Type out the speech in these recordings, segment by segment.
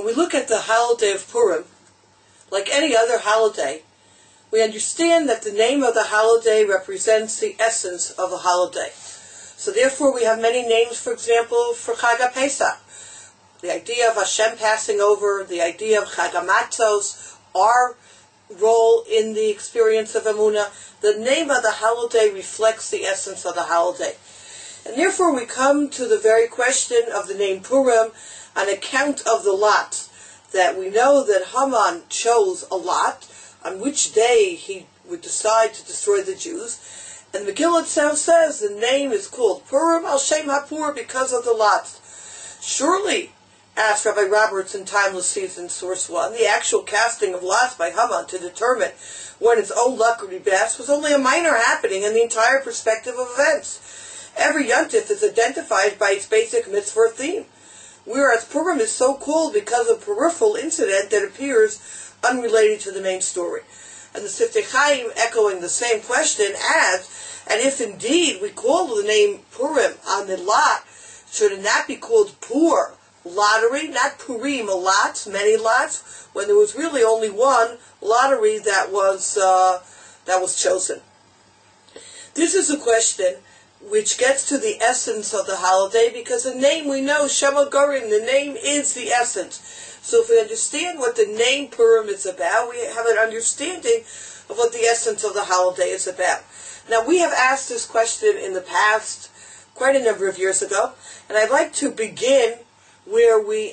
we look at the holiday of Purim, like any other holiday, we understand that the name of the holiday represents the essence of the holiday. So therefore we have many names, for example, for Chag HaPesach. The idea of Hashem passing over, the idea of Chag HaMatzos, our role in the experience of Emunah. The name of the holiday reflects the essence of the holiday. And therefore we come to the very question of the name Purim on account of the lot. That we know that Haman chose a lot on which day he would decide to destroy the Jews. And the Megillah itself says the name is called Purim al Shem HaPur because of the lots. Surely, asked Rabbi Roberts in Timeless Season, Source 1, the actual casting of lots by Haman to determine when its own luck would be best was only a minor happening in the entire perspective of events. Every Yontif is identified by its basic mitzvah theme, whereas Purim is so called because of a peripheral incident that appears unrelated to the main story. And the Siftei Chaim, echoing the same question, adds, and if indeed we call the name Purim on the lot, should it not be called Pur, lottery, not Purim, lots, many lots, when there was really only one lottery that was chosen? This is a question which gets to the essence of the holiday, because the name we know, Shema Gorim, the name is the essence. So if we understand what the name Purim is about, we have an understanding of what the essence of the holiday is about. Now, we have asked this question in the past, quite a number of years ago, and I'd like to begin where we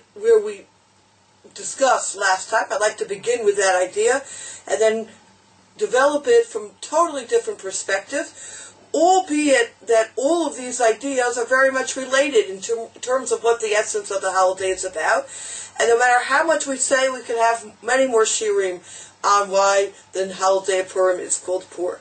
discussed last time. I'd like to begin with that idea, and then develop it from totally different perspective, albeit that all of these ideas are very much related in terms of what the essence of the holiday is about. And no matter how much we say, we can have many more shirim on why the holiday of Purim is called Pur.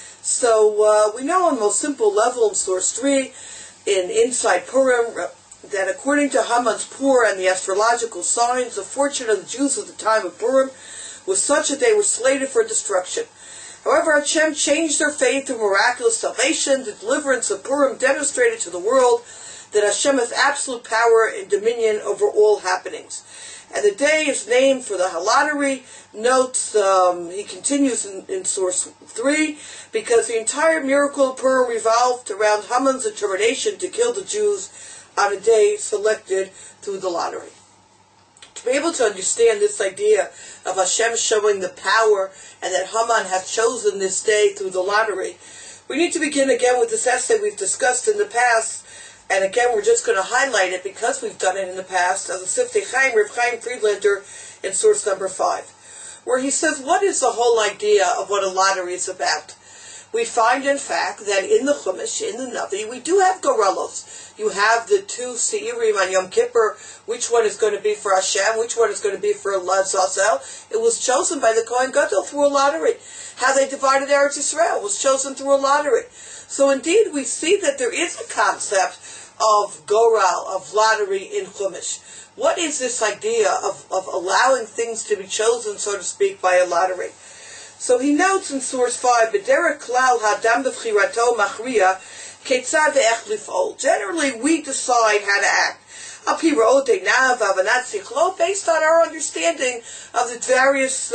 So we know on the most simple level in Source 3, inside Purim, that according to Haman's Pur and the astrological signs, the fortune of the Jews at the time of Purim was such that they were slated for destruction. However, Hashem changed their faith through miraculous salvation. The deliverance of Purim demonstrated to the world that Hashem has absolute power and dominion over all happenings. And the day is named for the lottery. Notes, he continues in Source 3, because the entire miracle of Purim revolved around Haman's determination to kill the Jews on a day selected through the lottery. To be able to understand this idea of Hashem showing the power and that Haman has chosen this day through the lottery, we need to begin again with this essay we've discussed in the past. And again, we're just going to highlight it because we've done it in the past, as the Siftei Chaim, Rav Chaim Friedlander, in source number 5, where he says, what is the whole idea of what a lottery is about? We find, in fact, that in the Chumash, in the Navi, we do have gorelos. You have the two Seirim on Yom Kippur, which one is going to be for Hashem, which one is going to be for Azazel. It was chosen by the Kohen Gadol through a lottery. How they divided Eretz Yisrael was chosen through a lottery. So indeed, we see that there is a concept of goral, of lottery in Chumash. What is this idea of allowing things to be chosen, so to speak, by a lottery? So he notes in source 5, B'derech klal hadam b'chirato machriya ketzad ve'ech lif'ol. Generally, we decide how to act. Al-pi ra'ot einav v'avanat sichlo, based on our understanding of the various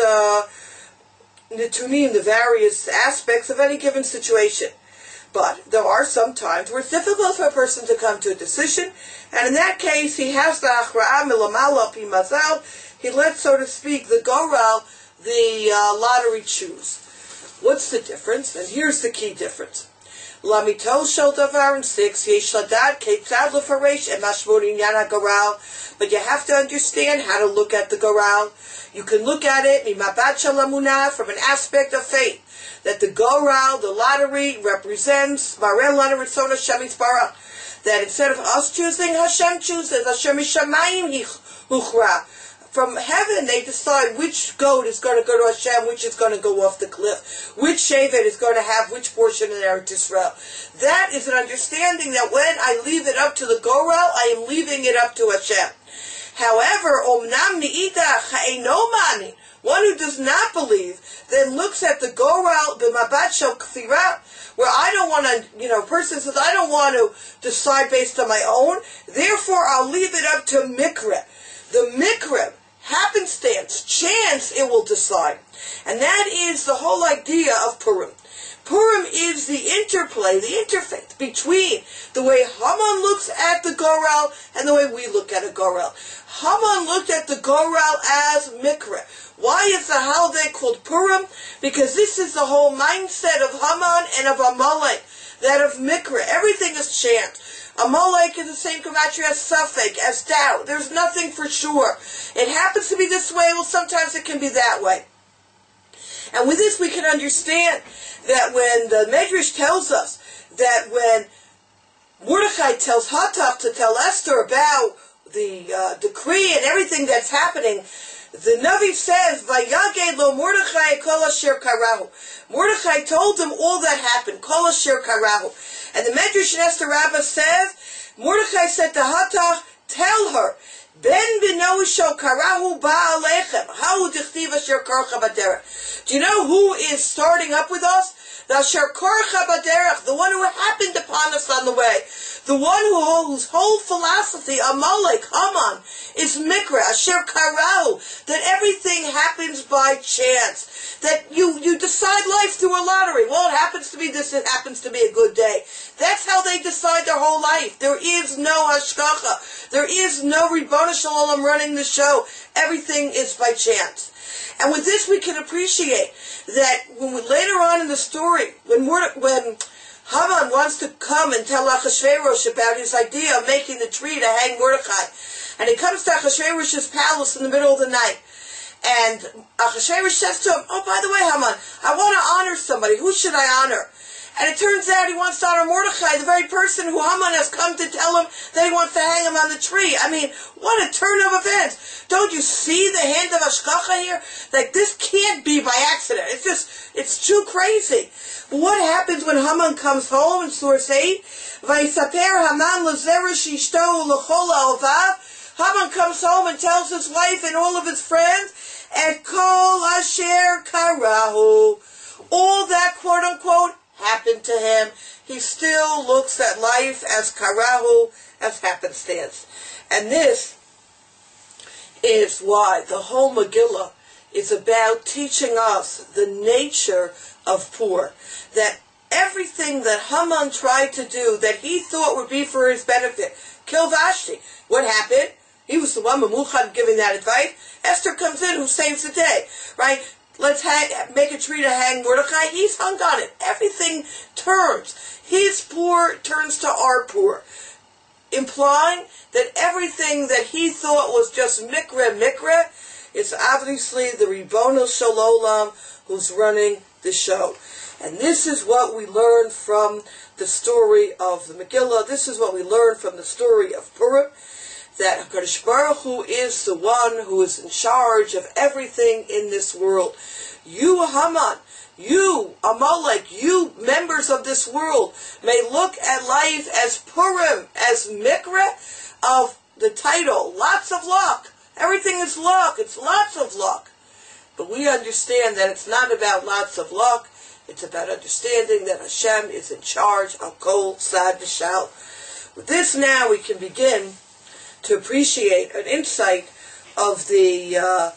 netunim, the various aspects of any given situation. But there are some times where it's difficult for a person to come to a decision, and in that case, he has the achra'ah milamala pi mazal. He lets, so to speak, the goral, the lottery, choose. What's the difference? And here's the key difference. Lamito shel davar in 6, yesh ladat ketzad lefaresh and mashmur inyan goral. But you have to understand how to look at the goral. You can look at it mimabat shel amunah, from an aspect of faith, that the goral, the lottery, represents marel lana ritzon Hashem yisbarach. That instead of us choosing, Hashem chooses. Hashem mishamayim huchra. From heaven, they decide which goat is going to go to Hashem, which is going to go off the cliff, which shevet is going to have which portion in Eretz Yisrael. That is an understanding that when I leave it up to the goral, I am leaving it up to Hashem. However, omnam ni'idach ha'enomani, one who does not believe, then looks at the goral, the mabat shel kfira, where I don't want to, a person says, I don't want to decide based on my own, therefore I'll leave it up to mikra. The mikra decide. And that is the whole idea of Purim. Purim is the interplay, the interface between the way Haman looks at the Goral and the way we look at a Goral. Haman looked at the Goral as Mikra. Why is the holiday called Purim? Because this is the whole mindset of Haman and of Amalek, that of Mikra. Everything is chance. Amalek is the same gematria as Safek, as doubt. There's nothing for sure. It happens to be this way, well, sometimes it can be that way. And with this we can understand that when the Medrash tells us that when Mordechai tells Hatach to tell Esther about the decree and everything that's happening, the Navi says, Vayaged lo Mordechai kol asher karahu. Mordechai told him all that happened, kol asher karahu. And the Medrash in Esther Rabbah says, Mordechai said to Hatach, tell her, Ben b'no shel karahu ba'alechem. How dichtiv asher karcha baderech. Do you know who is starting up with us? The asher karcha baderech, the one who happened upon us on the way. The one whose whole philosophy, Amalek, Haman, is Mikra, asher karahu, that everything happens by chance. That you decide life through a lottery. Well, it happens to be this, it happens to be a good day. That's how they decide their whole life. There is no hashkacha. There is no Ribono Shel Olam running the show. Everything is by chance. And with this we can appreciate that later on in the story, when Haman wants to come and tell Achashverosh about his idea of making the tree to hang Mordechai, and he comes to Achashverosh's palace in the middle of the night, and Achashverosh says to him, oh, by the way, Haman, I want to honor somebody. Who should I honor? And it turns out he wants to honor Mordechai, the very person who Haman has come to tell him that he wants to hang him on the tree. I mean, what a turn of events. Don't you see the hand of Hashkacha here? Like, this can't be by accident. It's too crazy. But what happens when Haman comes home in source 8? Vayisaper Haman l'zeresh ishto l'chol ha'ovav. Haman comes home and tells his wife and all of his friends, et kol asher karahu. All that, quote-unquote, happened to him. He still looks at life as karahu, as happenstance. And this is why the whole Megillah is about teaching us the nature of Pur. That everything that Haman tried to do that he thought would be for his benefit, kill Vashti. What happened? He was the one, Memuchad, giving that advice. Esther comes in, who saves the day, right? Let's make a tree to hang Mordechai. He's hung on it. Everything turns. His Pur turns to our Pur, implying that everything that he thought was just mikra, is obviously the Ribono Shel Olam who's running the show. And this is what we learn from the story of the Megillah. This is what we learn from the story of Purim, that HaKadosh Baruch Hu is the one who is in charge of everything in this world. You, Haman, you, Amalek, you members of this world may look at life as Purim, as Mikra of the title, lots of luck. Everything is luck. It's lots of luck. But we understand that it's not about lots of luck. It's about understanding that Hashem is in charge of Kol Sad V'Shal. With this now we can begin to appreciate an insight of the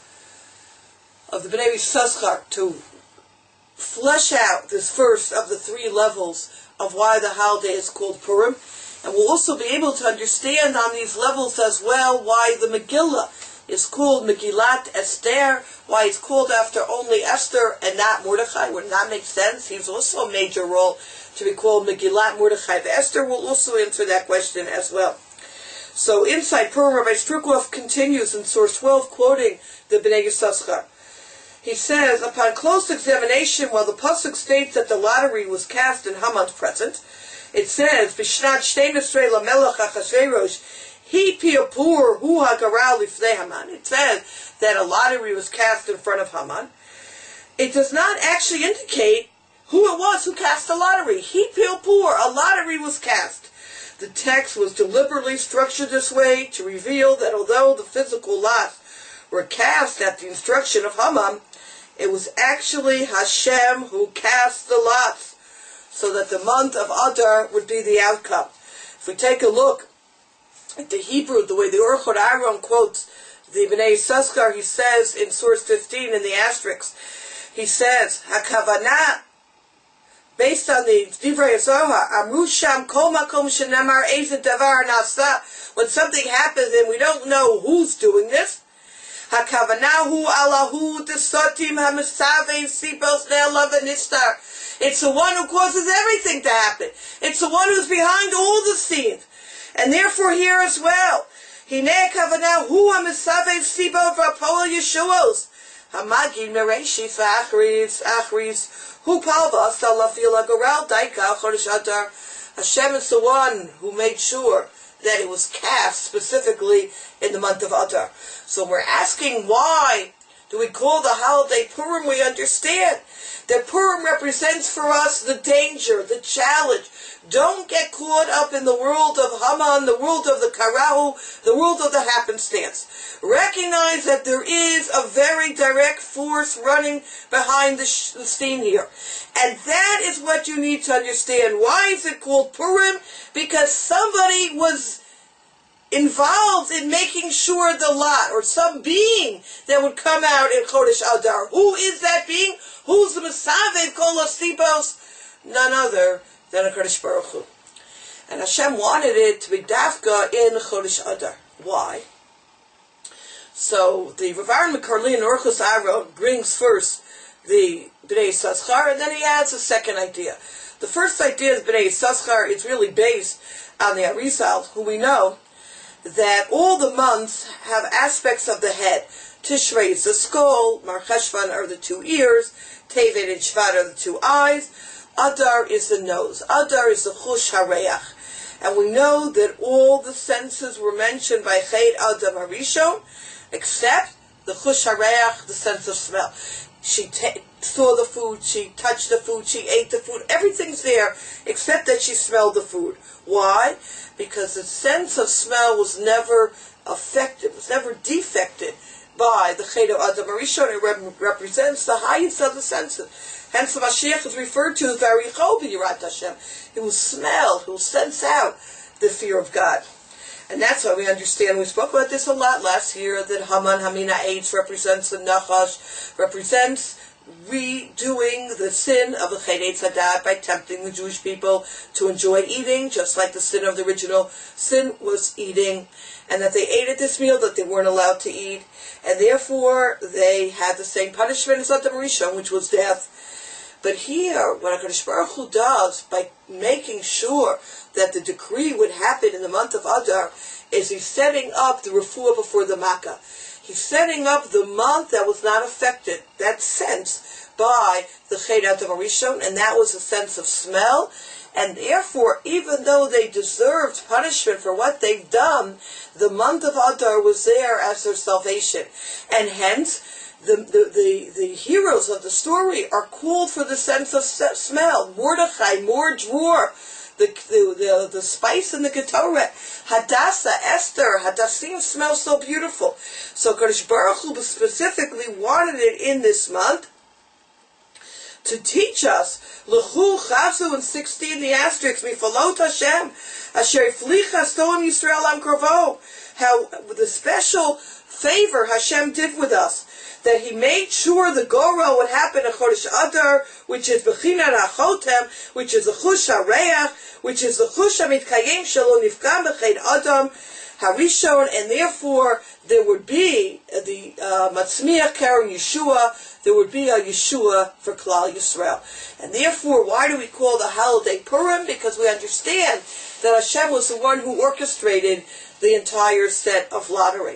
Bnei Yissaschar, to flesh out this first of the 3 levels of why the holiday is called Purim. And we'll also be able to understand on these levels as well why the Megillah is called Megillat Esther, why it's called after only Esther and not Mordechai. Would not make sense. He's also a major role to be called Megillat Mordechai. Esther will also answer that question as well. So inside Purim, Rabbi Strukov continues in source 12, quoting the Bnei Yissaschar. He says, upon close examination, while the pasuk states that the lottery was cast in Haman's presence, it says, B'shnat 12 lamelech Achashverosh, hi pi Pur hu hagaral lifnei Haman. It says that a lottery was cast in front of Haman. It does not actually indicate who it was who cast the lottery. Hi pi Pur, a lottery was cast. The text was deliberately structured this way to reveal that although the physical lots were cast at the instruction of Haman, it was actually Hashem who cast the lots, so that the month of Adar would be the outcome. If we take a look at the Hebrew, the way the Orchot Aaron quotes the Bnei Yissaschar, he says in source 15 in the asterisk, he says, Hakavana, based on the Divrei Zohar, Amru Sham Kol Makom Shenemar Eiz Davar Nasa, when something happens and we don't know who's doing this, Hakavanahu Allahu Desotim Hamisave Sibos Ne'elav Nistar. It's the one who causes everything to happen. It's the one who's behind all the scenes. And therefore here as well, Hinei Kavanahu Hamisave Sibos V'Apol Yeshuos. Hamagi Mereshis Achris Hu Palvas Alafila Goral Daika Chodesh Adar. Hashem is the one who made sure that it was cast specifically in the month of Adar. So we're asking, why do we call the holiday Purim? We understand that Purim represents for us the danger, the challenge. Don't get caught up in the world of Haman, the world of the Karahu, the world of the happenstance. Recognize that there is a very direct force running behind the scene here. And that is what you need to understand. Why is it called Purim? Because somebody was involved in making sure the lot, or some being that would come out in Chodesh Adar. Who is that being? Who's the Mesavev Kol Asibos? None other than HaKadosh Baruch Hu. And Hashem wanted it to be Dafka in Chodesh Adar. Why? So the Rav Aaron McCarlin Orchos Aaron brings first the Bnei Yissaschar, and then he adds a second idea. The first idea of Bnei Yissaschar is really based on the Arizal, who we know that all the months have aspects of the head. Tishrei is the skull, Mar Cheshvan are the two ears, Tevet and Shvat are the two eyes, Adar is the nose, Adar is the Chush HaReach. And we know that all the senses were mentioned by Chet Adam HaRishon, except the Chush HaReach, the sense of smell. She saw the food, she touched the food, she ate the food, everything's there, except that she smelled the food. Why? Because the sense of smell was never affected, was never defected by the Chet Adam HaRishon. It represents the highest of the senses. Hence the Mashiach is referred to as Varicho b'Yirat Hashem. He will smell, he will sense out the fear of God. And that's why we understand, we spoke about this a lot last year, that Haman Hamina Eitz represents the Nachash, represents redoing the sin of the Chet Eitz Hadat by tempting the Jewish people to enjoy eating, just like the sin of the original sin was eating, and that they ate at this meal that they weren't allowed to eat, and therefore they had the same punishment as Adam Rishon, which was death. But here, what HaKadosh Baruch Hu does, by making sure that the decree would happen in the month of Adar, is he's setting up the refuah before the Makkah. He's setting up the month that was not affected, that sense, by the Chet Adam HaRishon, and that was a sense of smell. And therefore, even though they deserved punishment for what they've done, the month of Adar was there as their salvation. And hence, the heroes of the story are called for the sense of smell. Mordechai, Mor Dror, the spice in the Ketoret, Hadassah, Esther, Hadassim smell so beautiful. So Kadosh Baruch Hu specifically wanted it in this month to teach us, L'chu Chazu in 16, the asterisk, Mifalot Hashem, Asher Flicha Stom Yisrael Am Krovo, how the special favor Hashem did with us, that he made sure the Goro would happen in Chodesh Adar, which is B'chinar HaChotem, which is the Chush HaReach, which is the Chush HaMitkayim Shelo Nifgam B'Chet Adam HaRishon, and therefore there would be the Matzmiach Karen Yeshua, there would be a Yeshua for Klal Yisrael. And therefore, why do we call the holiday Purim? Because we understand that Hashem was the one who orchestrated the entire set of lottery.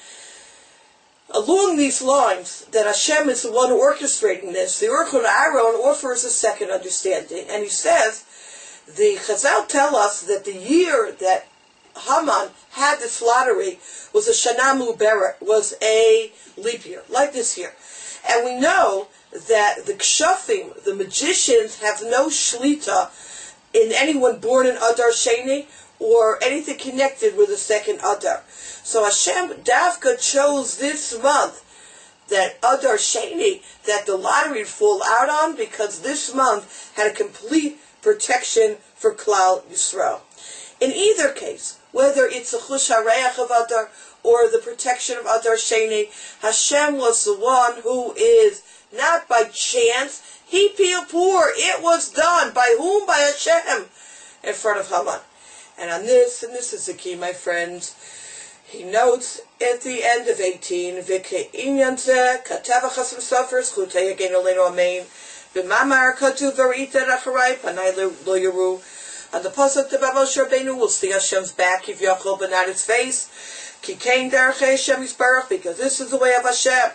Along these lines, that Hashem is the one orchestrating this, the Orchon Aaron offers a second understanding, and he says, the Chazal tell us that the year that Haman had this lottery was a Shana Muberet, was a leap year, like this year. And we know that the Kshafim, the magicians, have no shlita in anyone born in Adar Sheni, or anything connected with the second Adar. So Hashem Davka chose this month, that Adar Sheni, that the lottery would fall out on, because this month had a complete protection for Klal Yisrael. In either case, whether it's a Chush HaReach of Adar, or the protection of Adar Sheni. Hashem was the one who is, not by chance, He Pur. It was done. By whom? By Hashem. In front of Haman. And on this, and this is the key, my friends, he notes at the end of 18, V'ke'inyan zeh, kateva chasam sofer, zchutei yagen olenu amen, v'mamar katu v'rita racharai, panai lo yaru. On the pasuk, the Moshe Rabbeinu will see Hashem's back, Yivyachol, but not His face. Ki kein derech Hashem yisbarach, because this is the way of Hashem.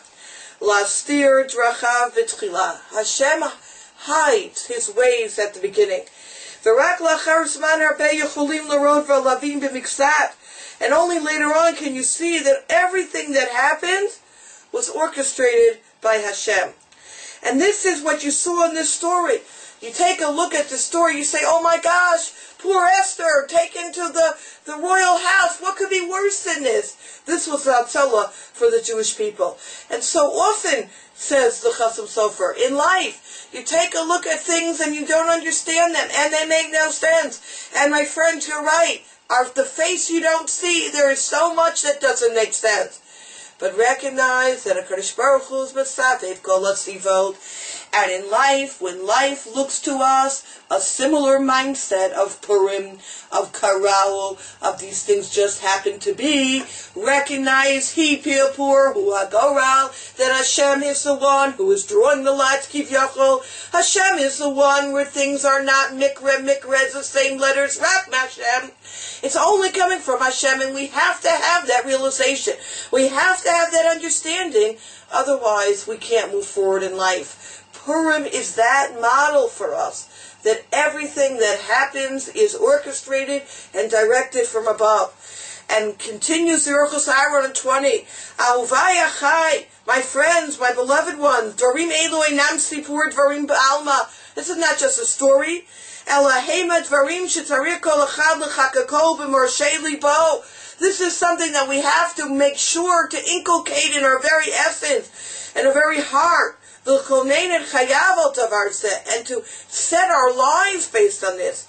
Lastir drachav v'tchila. Hashem hides His ways at the beginning. V'rak lachar zman harbei yechulim l'rod v'lavim b'miksat. And only later on can you see that everything that happened was orchestrated by Hashem. And this is what you saw in this story. You take a look at the story, you say, oh my gosh, poor Esther, taken to the royal house. What could be worse than this? This was Hatzalah for the Jewish people. And so often, says the Chasam Sofer, in life, you take a look at things and you don't understand them, and they make no sense. And my friends, you're right. The face you don't see, there is so much that doesn't make sense. But recognize that HaKadosh Baruch Hu is B'Safev Kol HaSivot. And in life, when life looks to us, a similar mindset of Purim, of Karal, of these things just happen to be, recognize He Pur, Hu HaGoral, that Hashem is the one who is drawing the lots, Kivyachol. Hashem is the one where things are not Mikre, the same letters, Rak Hashem. It's only coming from Hashem, and we have to have that realization. We have to have that understanding, otherwise we can't move forward in life. Purim is that model for us, that everything that happens is orchestrated and directed from above. And continues the Orchos Aaron in 20. Ahuvai Achai, my friends, my beloved ones, Dorim Elu Einam Sipur Dvarim Ba'alma. This is not just a story. This is something that we have to make sure to inculcate in our very essence, in our very heart, and to set our lives based on this.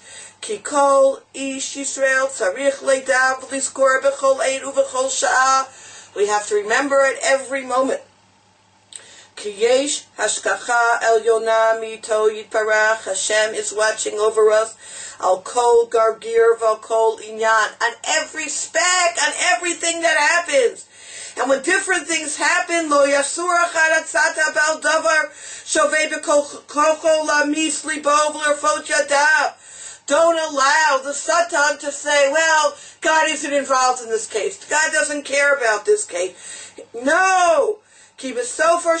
We have to remember it every moment. Hashem is watching over us. Al kol gargir val kol inyan, on every speck, on everything that happens. And when different things happen, lo yasur achad atzata bal davar shovei b'kocho lamis libo v'lerfot yadav. Don't allow the Satan to say, well, God isn't involved in this case. God doesn't care about this case. No. In the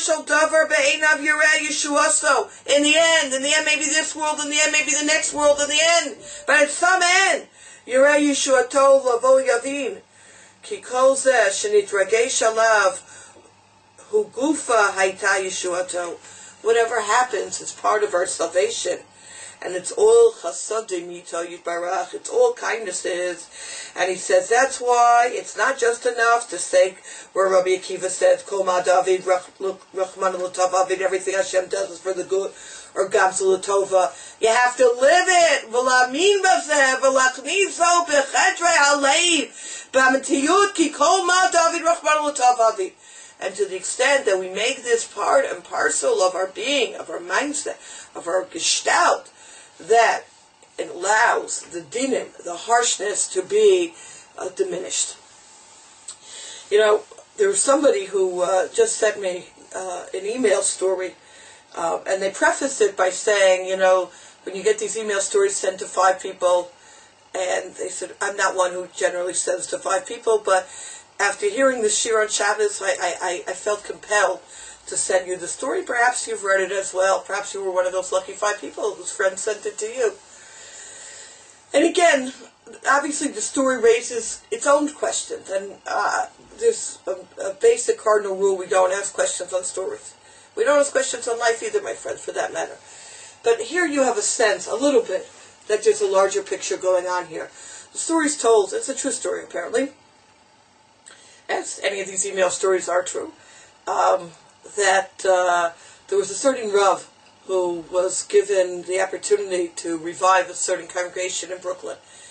end, maybe this world, in the end, maybe the next world, in the end. But at some end, Yireh Yeshuato Lavo Yavin. Ki kol zeh shenitragesh alav hu gufa hayta Yeshuato. Whatever happens is part of our salvation. And it's all chasadim yito yitbarach. It's all kindnesses. And he says that's why it's not just enough to say where Rabbi Akiva says, Kol ma David rachman l'tov avid, everything Hashem does is for the good, or gamzu l'tova. You have to live it. V'lamin b'zeh v'lachnizo b'chedrei haleiv b'amitiyut ki kol ma David rachman l'tov avid. And to the extent that we make this part and parcel of our being, of our mindset, of our gestalt, that it allows the dinim, the harshness, to be diminished. You know, there was somebody who just sent me an email story, and they prefaced it by saying, you know, when you get these email stories sent to 5 people, and they said, I'm not one who generally sends to 5 people, but after hearing the Shir on Shabbos, I felt compelled to send you the story. Perhaps you've read it as well. Perhaps you were one of those lucky 5 people whose friend sent it to you. And again, obviously the story raises its own questions. And there's a basic cardinal rule: we don't ask questions on stories. We don't ask questions on life either, my friends, for that matter. But here you have a sense, a little bit, that there's a larger picture going on here. The story's told, it's a true story apparently, as any of these email stories are true, that there was a certain Rav who was given the opportunity to revive a certain congregation in Brooklyn.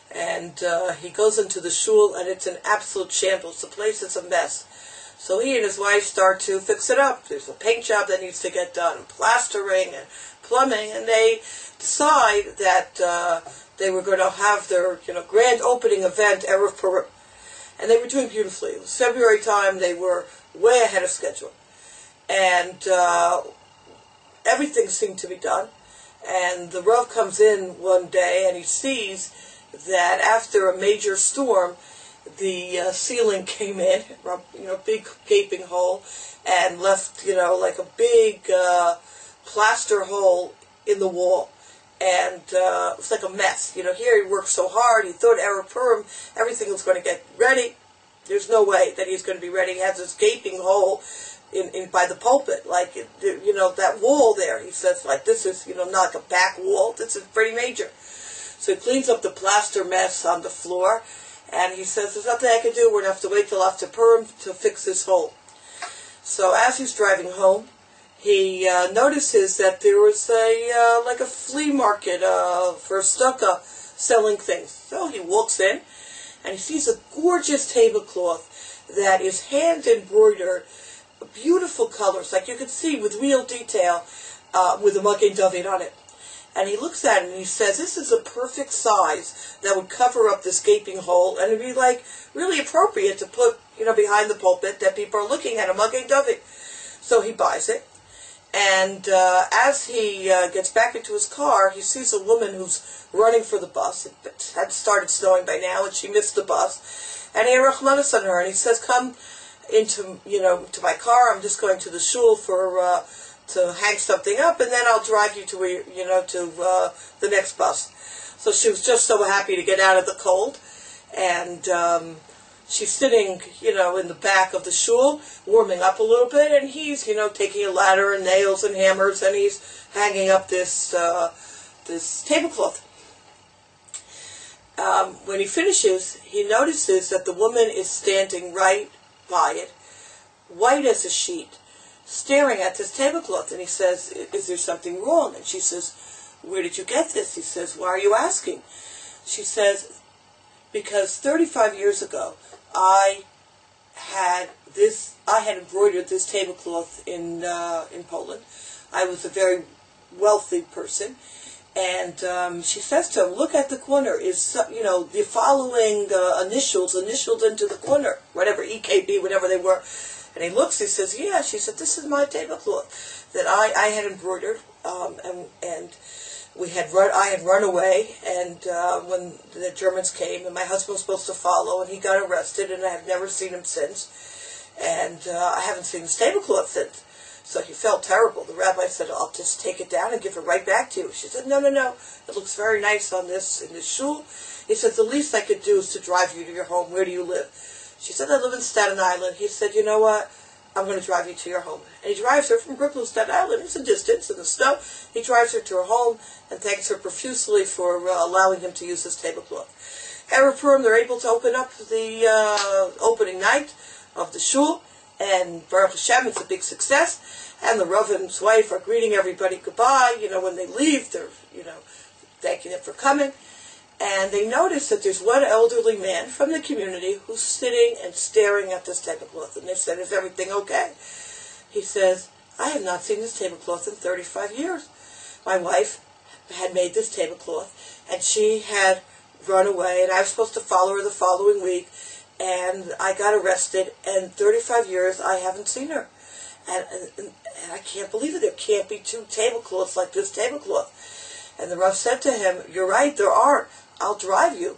And he goes into the shul, and it's an absolute shambles. The place is a mess. So he and his wife start to fix it up. There's a paint job that needs to get done, and plastering and plumbing, and they decide that they were going to have their grand opening event, Erev Purim. And they were doing beautifully. It was February time. They were way ahead of schedule. And everything seemed to be done. And the Rav comes in one day, and he sees that after a major storm, the ceiling came in, big gaping hole, and left, like a big plaster hole in the wall. And it was like a mess. Here he worked so hard. He thought Erev Purim, everything was going to get ready. There's no way that he's going to be ready. He has this gaping hole in by the pulpit, like that wall there. He says, like, this is not like a back wall. This is pretty major. So he cleans up the plaster mess on the floor, and he says, there's nothing I can do. We're going to have to wait till after Purim to fix this hole. So as he's driving home, he notices that there was a flea market for stucco selling things. So he walks in, and he sees a gorgeous tablecloth that is hand embroidered, beautiful colors, like you could see with real detail, with a Magen David on it. And he looks at it and he says, this is a perfect size that would cover up this gaping hole, and it'd be like really appropriate to put, behind the pulpit that people are looking at, a Magen David. So he buys it. And as he gets back into his car, he sees a woman who's running for the bus. It had started snowing by now, and she missed the bus. And he had Rachmanis on her, and he says, come into, to my car. I'm just going to the shul to hang something up, and then I'll drive you to where, to the next bus. So she was just so happy to get out of the cold, and she's sitting, in the back of the shul, warming up a little bit, and he's, taking a ladder and nails and hammers, and he's hanging up this tablecloth. When he finishes, he notices that the woman is standing right by it, white as a sheet, staring at this tablecloth, and he says, is there something wrong? And she says, where did you get this? He says, why are you asking? She says, because 35 years ago, I had embroidered this tablecloth in Poland. I was a very wealthy person, and she says to him, look at the corner, is the following initials initialed into the corner, whatever, EKB, whatever they were. And he looks, he says, yeah. She said, this is my tablecloth that I had embroidered, and I had run away, and when the Germans came, and my husband was supposed to follow, and he got arrested, and I have never seen him since, and I haven't seen his tablecloth since. So he felt terrible. The rabbi said, I'll just take it down and give it right back to you. She said, no, it looks very nice in this shul. He said, the least I could do is to drive you to your home. Where do you live? She said, I live in Staten Island. He said, you know what? I'm going to drive you to your home. And he drives her from Brooklyn to Staten Island. It's a distance in the snow. He drives her to her home and thanks her profusely for allowing him to use his tablecloth. Erev Purim, they're able to open up the opening night of the shul, and Baruch Hashem, it's a big success. And the Rav and his wife are greeting everybody goodbye. When they leave, they're, thanking them for coming. And they notice that there's one elderly man from the community who's sitting and staring at this tablecloth. And they said, is everything okay? He says, I have not seen this tablecloth in 35 years. My wife had made this tablecloth, and she had run away, and I was supposed to follow her the following week, and I got arrested, and 35 years I haven't seen her. And I can't believe it. There can't be two tablecloths like this tablecloth. And the Rav said to him, you're right, there are. I'll drive you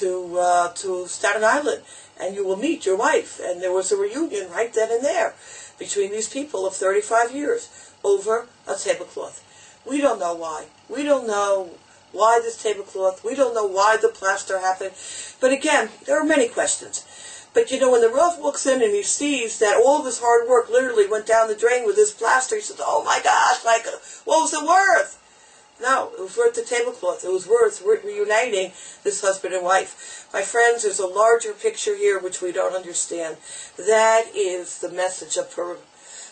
to Staten Island, and you will meet your wife. And there was a reunion right then and there between these people of 35 years over a tablecloth. We don't know why. We don't know why this tablecloth. We don't know why the plaster happened. But again, there are many questions. But when the Rav walks in and he sees that all of his hard work literally went down the drain with this plaster, he says, oh my gosh, what was it worth? No, it was worth the tablecloth. It was worth reuniting this husband and wife. My friends, there's a larger picture here which we don't understand. That is the message of Purim.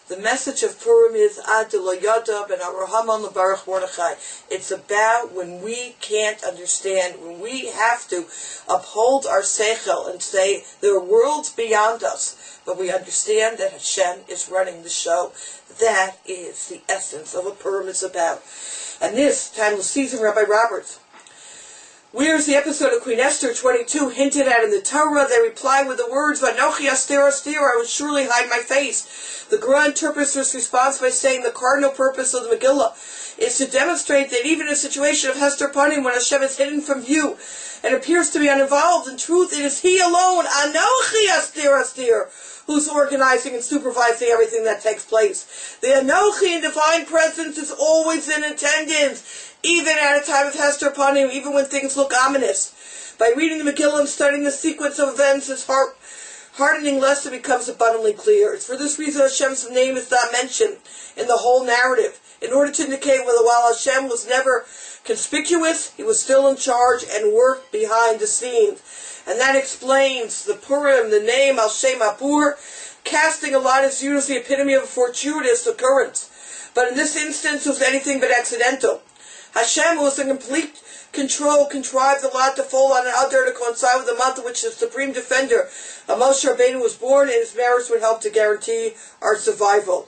The message of Purim is Ad lo Yada ben Avraham leBaruch Mordechai. It's about when we can't understand, when we have to uphold our seichel and say there are worlds beyond us, but we understand that Hashem is running the show. That is the essence of what Purim is about. And this timeless season, Rabbi Roberts, where's the episode of Queen Esther 22 hinted at in the Torah? They reply with the words, Vanochi aster aster, I will surely hide my face. The Gra interprets this response by saying the cardinal purpose of the Megillah is to demonstrate that even in a situation of Hester Panim, when Hashem is hidden from view and appears to be uninvolved, in truth it is He alone, Anochi aster aster, who's organizing and supervising everything that takes place. The Anochi in divine presence is always in attendance, even at a time of Hester Panim, even when things look ominous. By reading the Megillah and studying the sequence of events, his hardening lesson becomes abundantly clear. It's for this reason Hashem's name is not mentioned in the whole narrative, in order to indicate whether while Hashem was never conspicuous, He was still in charge and worked behind the scenes. And that explains the Purim, the name Al Shem Apur. Casting a lot is usually the epitome of a fortuitous occurrence, but in this instance it was anything but accidental. Hashem, who was in complete control, contrived the lot to fall on an Adar to coincide with the month in which the supreme defender of Moshe Rabbeinu was born, and his merits would help to guarantee our survival.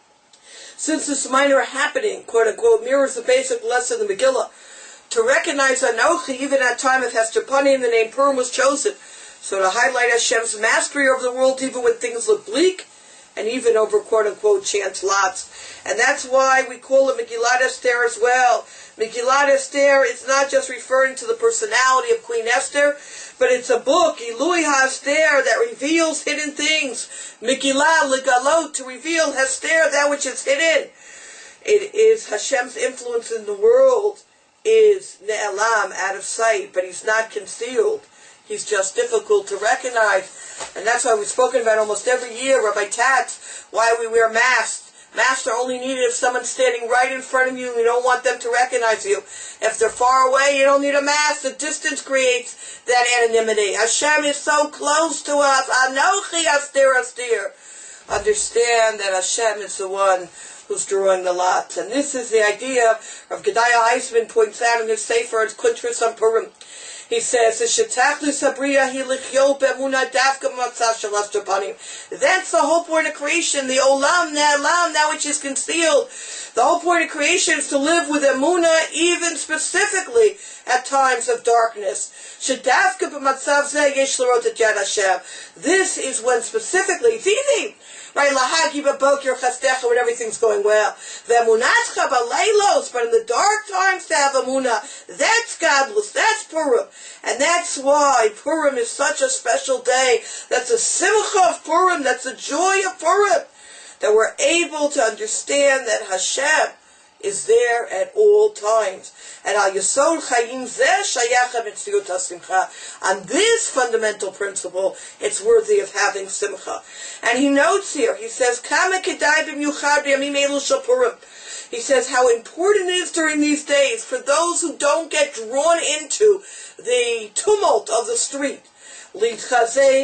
Since this minor happening, quote-unquote, mirrors the basic lesson of the Megillah, to recognize Anochi, even at time of Hester Panim, the name Purim was chosen, so to highlight Hashem's mastery over the world even when things look bleak, and even over quote-unquote chance lots. And that's why we call it Megillat Esther as well. Megillat Esther is not just referring to the personality of Queen Esther, but it's a book, Ilui HaEsther, that reveals hidden things. Megillah Legalot, to reveal Hester, that which is hidden. It is Hashem's influence in the world is Ne'elam, out of sight, but He's not concealed. He's just difficult to recognize. And that's why we've spoken about almost every year, Rabbi Tatz, why we wear masks. Masks are only needed if someone's standing right in front of you and you don't want them to recognize you. If they're far away, you don't need a mask. The distance creates that anonymity. Hashem is so close to us. Anochi aster aster. Understand that Hashem is the one who's drawing the lots. And this is the idea of Gedaliah Heisman points out in his Sefer, it's Kuntras on Purim. He says, That's the whole point of creation, the olam, ne'elam, that which is concealed. The whole point of creation is to live with emunah, even specifically at times of darkness. This is when specifically, it's easy, right? Lahagi b'boker chasdecha, when everything's going well. Ve'emunatcha b'leilos, but in the dark times to have emunah, that's godless, that's Purim. And that's why Purim is such a special day. That's a simcha of Purim, that's the joy of Purim, that we're able to understand that Hashem is there at all times. And al yesod chayim zeh shayach mitziut hasimcha. On this fundamental principle, it's worthy of having simcha. And he notes here, he says, Kama kedai b'myuchad b'yamim elu shel Purim. He says how important it is during these days for those who don't get drawn into the tumult of the street. To understand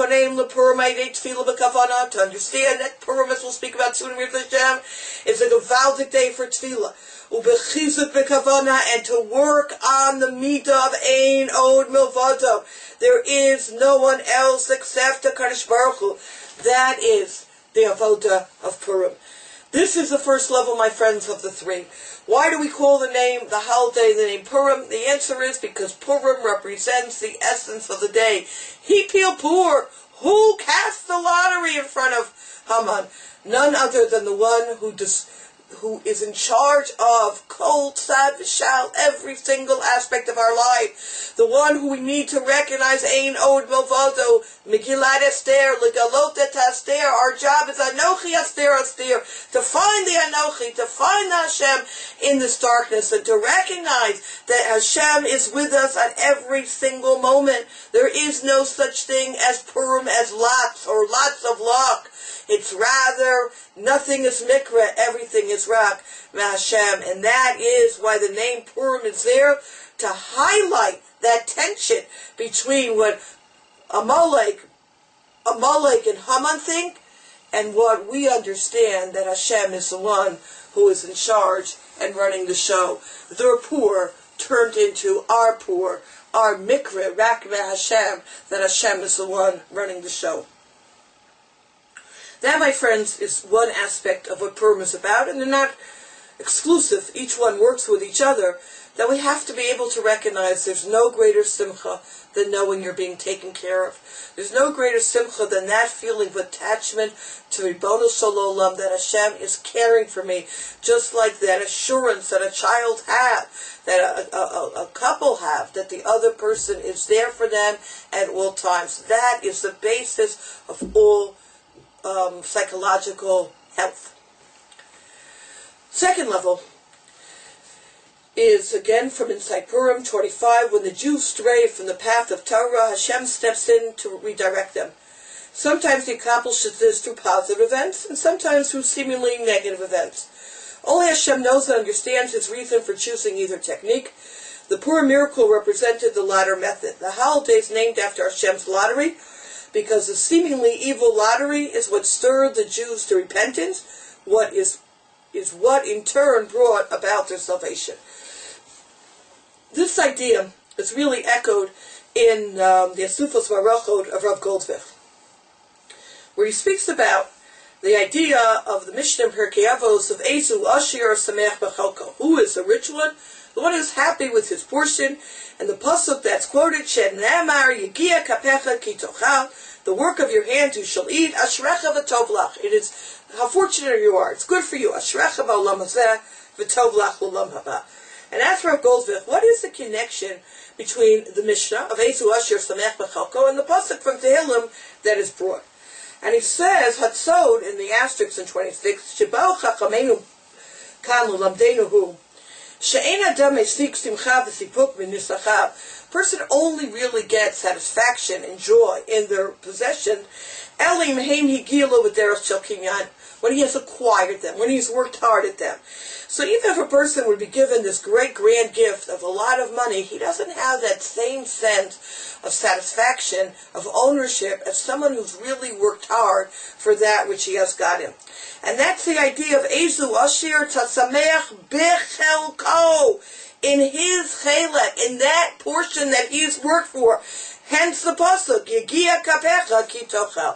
that Purim, as we'll speak about soon, is a gewaldic day for tefillah. And to work on the midah of Ein Od Milvado. There is no one else except HaKadosh Baruch Hu. That is the avodah of Purim. This is the first level, my friends, of the three. Why do we call the holiday, the name Purim? The answer is because Purim represents the essence of the day. Hipil Pur, who cast the lottery in front of Haman? None other than the one who is in charge of Kol Tzad V'Shal, every single aspect of our life. The one who we need to recognize, Ein Od Milvado, Megillat Esther, Legalot et Esther. Our job is Anochi Aster Aster, to find the Anochi, to find the Hashem in this darkness, and to recognize that Hashem is with us at every single moment. There is no such thing as Purim as lots, or lots of luck. It's rather, nothing is mikra, everything is rak Hashem. And that is why the name Purim is there, to highlight that tension between what Amalek and Haman think, and what we understand that Hashem is the one who is in charge and running the show. Their poor turned into our poor, our mikra, rakve Hashem, that Hashem is the one running the show. That, my friends, is one aspect of what Purim is about, and they're not exclusive. Each one works with each other. That we have to be able to recognize there's no greater simcha than knowing you're being taken care of. There's no greater simcha than that feeling of attachment to Ribono Shel Olam, that Hashem is caring for me, just like that assurance that a child has, that a couple have, that the other person is there for them at all times. That is the basis of all psychological health. Second level is again from inside Purim 25, when the Jews stray from the path of Torah, Hashem steps in to redirect them. Sometimes he accomplishes this through positive events, and sometimes through seemingly negative events. Only Hashem knows and understands his reason for choosing either technique. The Purim miracle represented the latter method. The holiday is named after Hashem's lottery, because the seemingly evil lottery is what stirred the Jews to repentance, what is what in turn brought about their salvation. This idea is really echoed in the Asufos Marachot of Rav Goldvicht, where he speaks about the idea of the Mishnah in Pirkei Avos of Ezu Ashir Samech B'Chalko. Who is the rich one? The one who's happy with his portion. And the pasuk that's quoted, Shed Ne'amar Yegia Kapecha Ki Tochal, the work of your hand you shall eat, Ashrecha V'Tov Lach. It is how fortunate you are. It's good for you. Ashrecha V'Olam Hazeh V'Tov Lach L'Olam Haba. And as for Goldvicht, what is the connection between the Mishnah of Ezu Asher Samech B'Chalko and the pasuk from Tehillim that is brought? And he says, Hatzod, in the asterisk in 26, Shebao Chachamenu Kan L'Lamdenu Hu, She'en Adam Esik Simcha V'Sipuk V'Nisachav. Person only really gets satisfaction and joy in their possession, Elim Heim Higilo V'Derech Shel Kinyan, when he has acquired them, when he's worked hard at them. So even if a person would be given this great grand gift of a lot of money, he doesn't have that same sense of satisfaction, of ownership, as someone who's really worked hard for that which he has gotten. And that's the idea of Ezu Ashir Tasameach Bechelko, in his chelek, in that portion that he's worked for. Hence the pasuk, Yegia Kapecha Ki Tochel.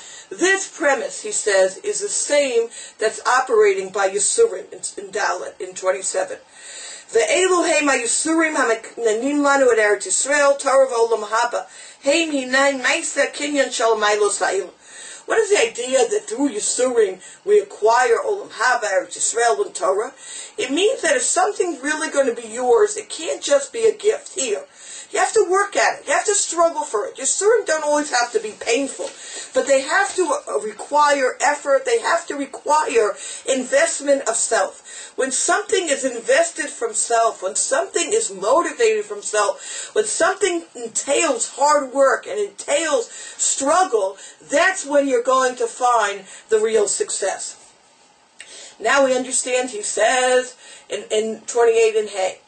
This premise, he says, is the same that's operating by Yisurim in Dalet, in 27. Ve'elu heim ha'yisurim ha'meknanim lanu at Eretz Yisrael, Torah v'olam haba, heim hinayin ma'isa kinyan shalamaylo sa'il. What is the idea that through Yisurim we acquire Olam Haba, Eretz Yisrael, and Torah? It means that if something's really going to be yours, it can't just be a gift here. You have to work at it. You have to struggle for it. Yisurim don't always have to be painful, but they have to require effort. They have to require investment of self. When something is invested from self, when something is motivated from self, when something entails hard work and entails struggle, that's when you're going to find the real success. Now we understand, he says in 28 in Hay,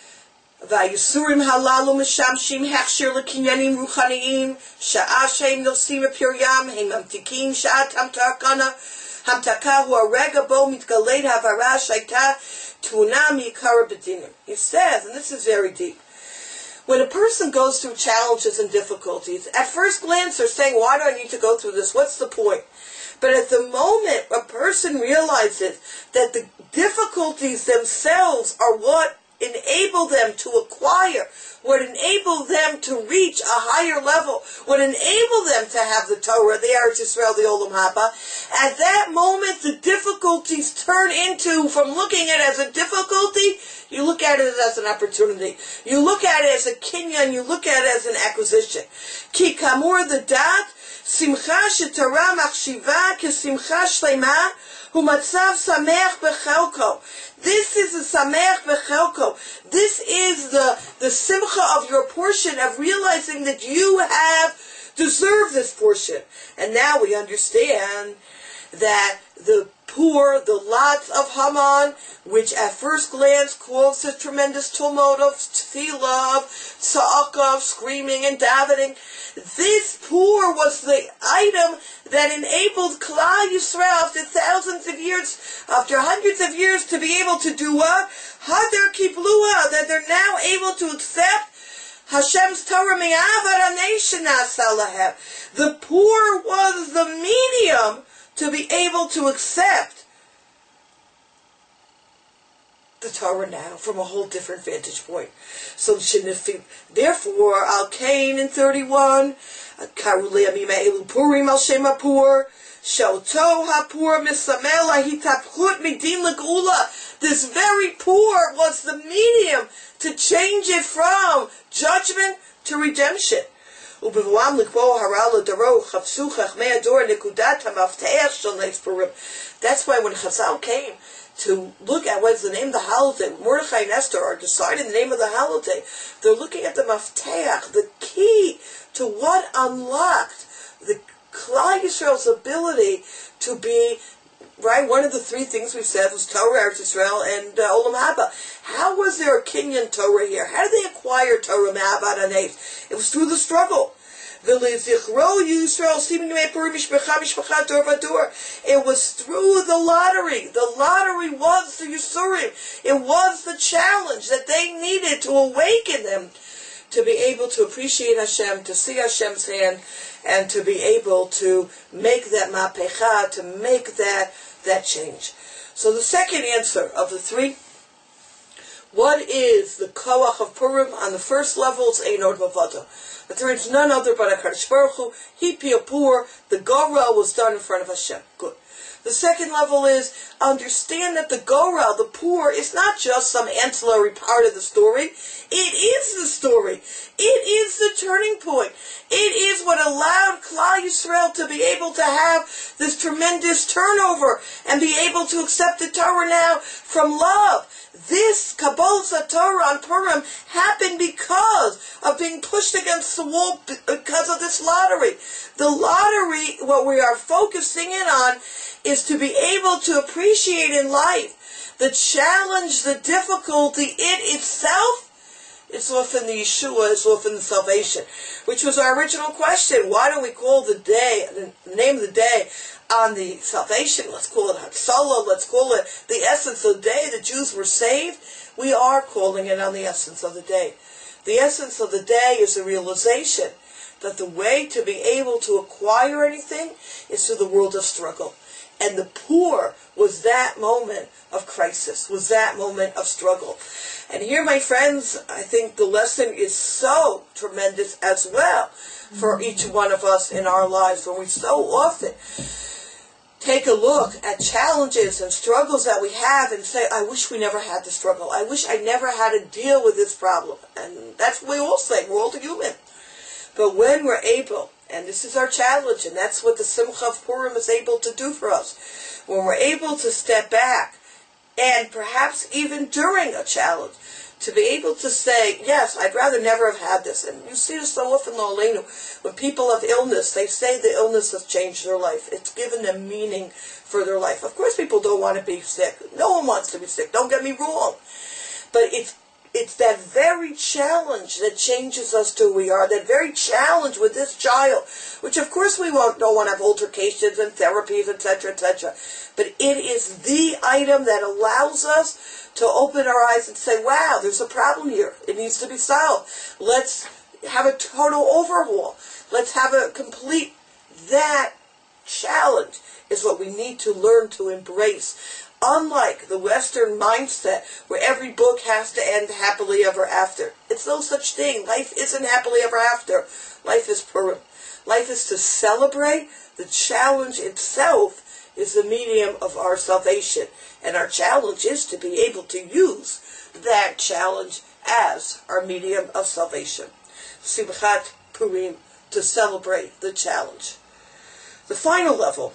Vayisurim halalu mishamshim hechshir lekinyanim ruchaniyim sha'a sheim nosim epiryam heim amtikim sha'at hamtakana hamtaka hu arega bo mitgaled havara shaita tunam yikara bedinim. He says, and this is very deep, when a person goes through challenges and difficulties, at first glance they're saying, why do I need to go through this? What's the point? But at the moment a person realizes that the difficulties themselves are what enable them to acquire, what enable them to reach a higher level, what enable them to have the Torah, the Eretz Yisrael, the Olam Haba. At that moment, the difficulties turn into, from looking at it as a difficulty, you look at it as an opportunity. You look at it as a kinyan, you look at it as an acquisition. Ki kamur the dat, simcha shetara machshiva kesimcha shlema, hu matzav sameach bechelko. This is the sameach bechelko. This is the simcha of your portion, of realizing that you have deserved this portion. And now we understand that the Pur, the lots of Haman, which at first glance caused a tremendous tumult of tefillah, of tza'akah, of screaming and davening. This Pur was the item that enabled Klal Yisrael after thousands of years, after hundreds of years, to be able to do what? Hadar Kiblua, that they're now able to accept Hashem's Torah mi'avad nation asalahem. The Pur was the medium to be able to accept the Torah now from a whole different vantage point. So therefore, Al Kain in 31, Karulei Amima Elu Purim Al Shem HaPur, Shoto HaPur Misamel Ahitapchut Midin L'Geula. This very Pur was the medium to change it from judgment to redemption. That's why when Chazal came to look at what's the name of the holiday, Mordechai and Esther are deciding the name of the holiday, they're looking at the mafteach, the key to what unlocked the Klal Yisrael's ability to be, right, one of the three things we said was Torah, Eretz Yisrael, and Olam Haba. How was there a Kenyan Torah here? How did they acquire Torah Me'abad Hanes? It was through the struggle. It was through the lottery. The lottery was the Yisurim. It was the challenge that they needed to awaken them to be able to appreciate Hashem, to see Hashem's hand, and to be able to make that mapecha, to make that change. So the second answer of the three, what is the koach of Purim? On the first level, it's Einod Mavado. But there is none other but HaKadosh Baruch Hu. He Pur, the Gorel was done in front of Hashem. Good. The second level is understand that the Gorel, the Pur, is not just some ancillary part of the story. It is the story. It is the turning point. It is what allowed Klal Yisrael to be able to have this tremendous turnover and be able to accept the Torah now from love. This Kabbalah Torah on Purim happened because of being pushed against the wall because of this lottery. The lottery, what we are focusing in on, is to be able to appreciate in life the challenge, the difficulty, it itself. It's often the Yeshua, it's often the salvation, which was our original question. Why don't we call the day, the name of the day, on the salvation? Let's call it Hatzalah, let's call it the essence of the day. The Jews were saved. We are calling it on the essence of the day. The essence of the day is the realization that the way to be able to acquire anything is through the world of struggle. And the Pur was that moment of crisis, was that moment of struggle. And here, my friends, I think the lesson is so tremendous as well for each one of us in our lives, when we so often take a look at challenges and struggles that we have and say, I wish we never had the struggle. I wish I never had to deal with this problem. And that's what we all say. We're all human. But when we're able, and this is our challenge, and that's what the Simcha of Purim is able to do for us, when we're able to step back, and perhaps even during a challenge, to be able to say, yes, I'd rather never have had this. And you see this so often, Lolenu, when people have illness, they say the illness has changed their life. It's given them meaning for their life. Of course people don't want to be sick. No one wants to be sick. Don't get me wrong. But it's that very challenge that changes us to who we are, that very challenge with this child, which of course we don't want to have altercations and therapies, etc., etc. But it is the item that allows us to open our eyes and say, wow, there's a problem here. It needs to be solved. Let's have a total overhaul. Let's have a complete, that challenge is what we need to learn to embrace. Unlike the Western mindset where every book has to end happily ever after. It's no such thing. Life isn't happily ever after. Life is Purim. Life is to celebrate. The challenge itself is the medium of our salvation. And our challenge is to be able to use that challenge as our medium of salvation. Simchat Purim, to celebrate the challenge. The final level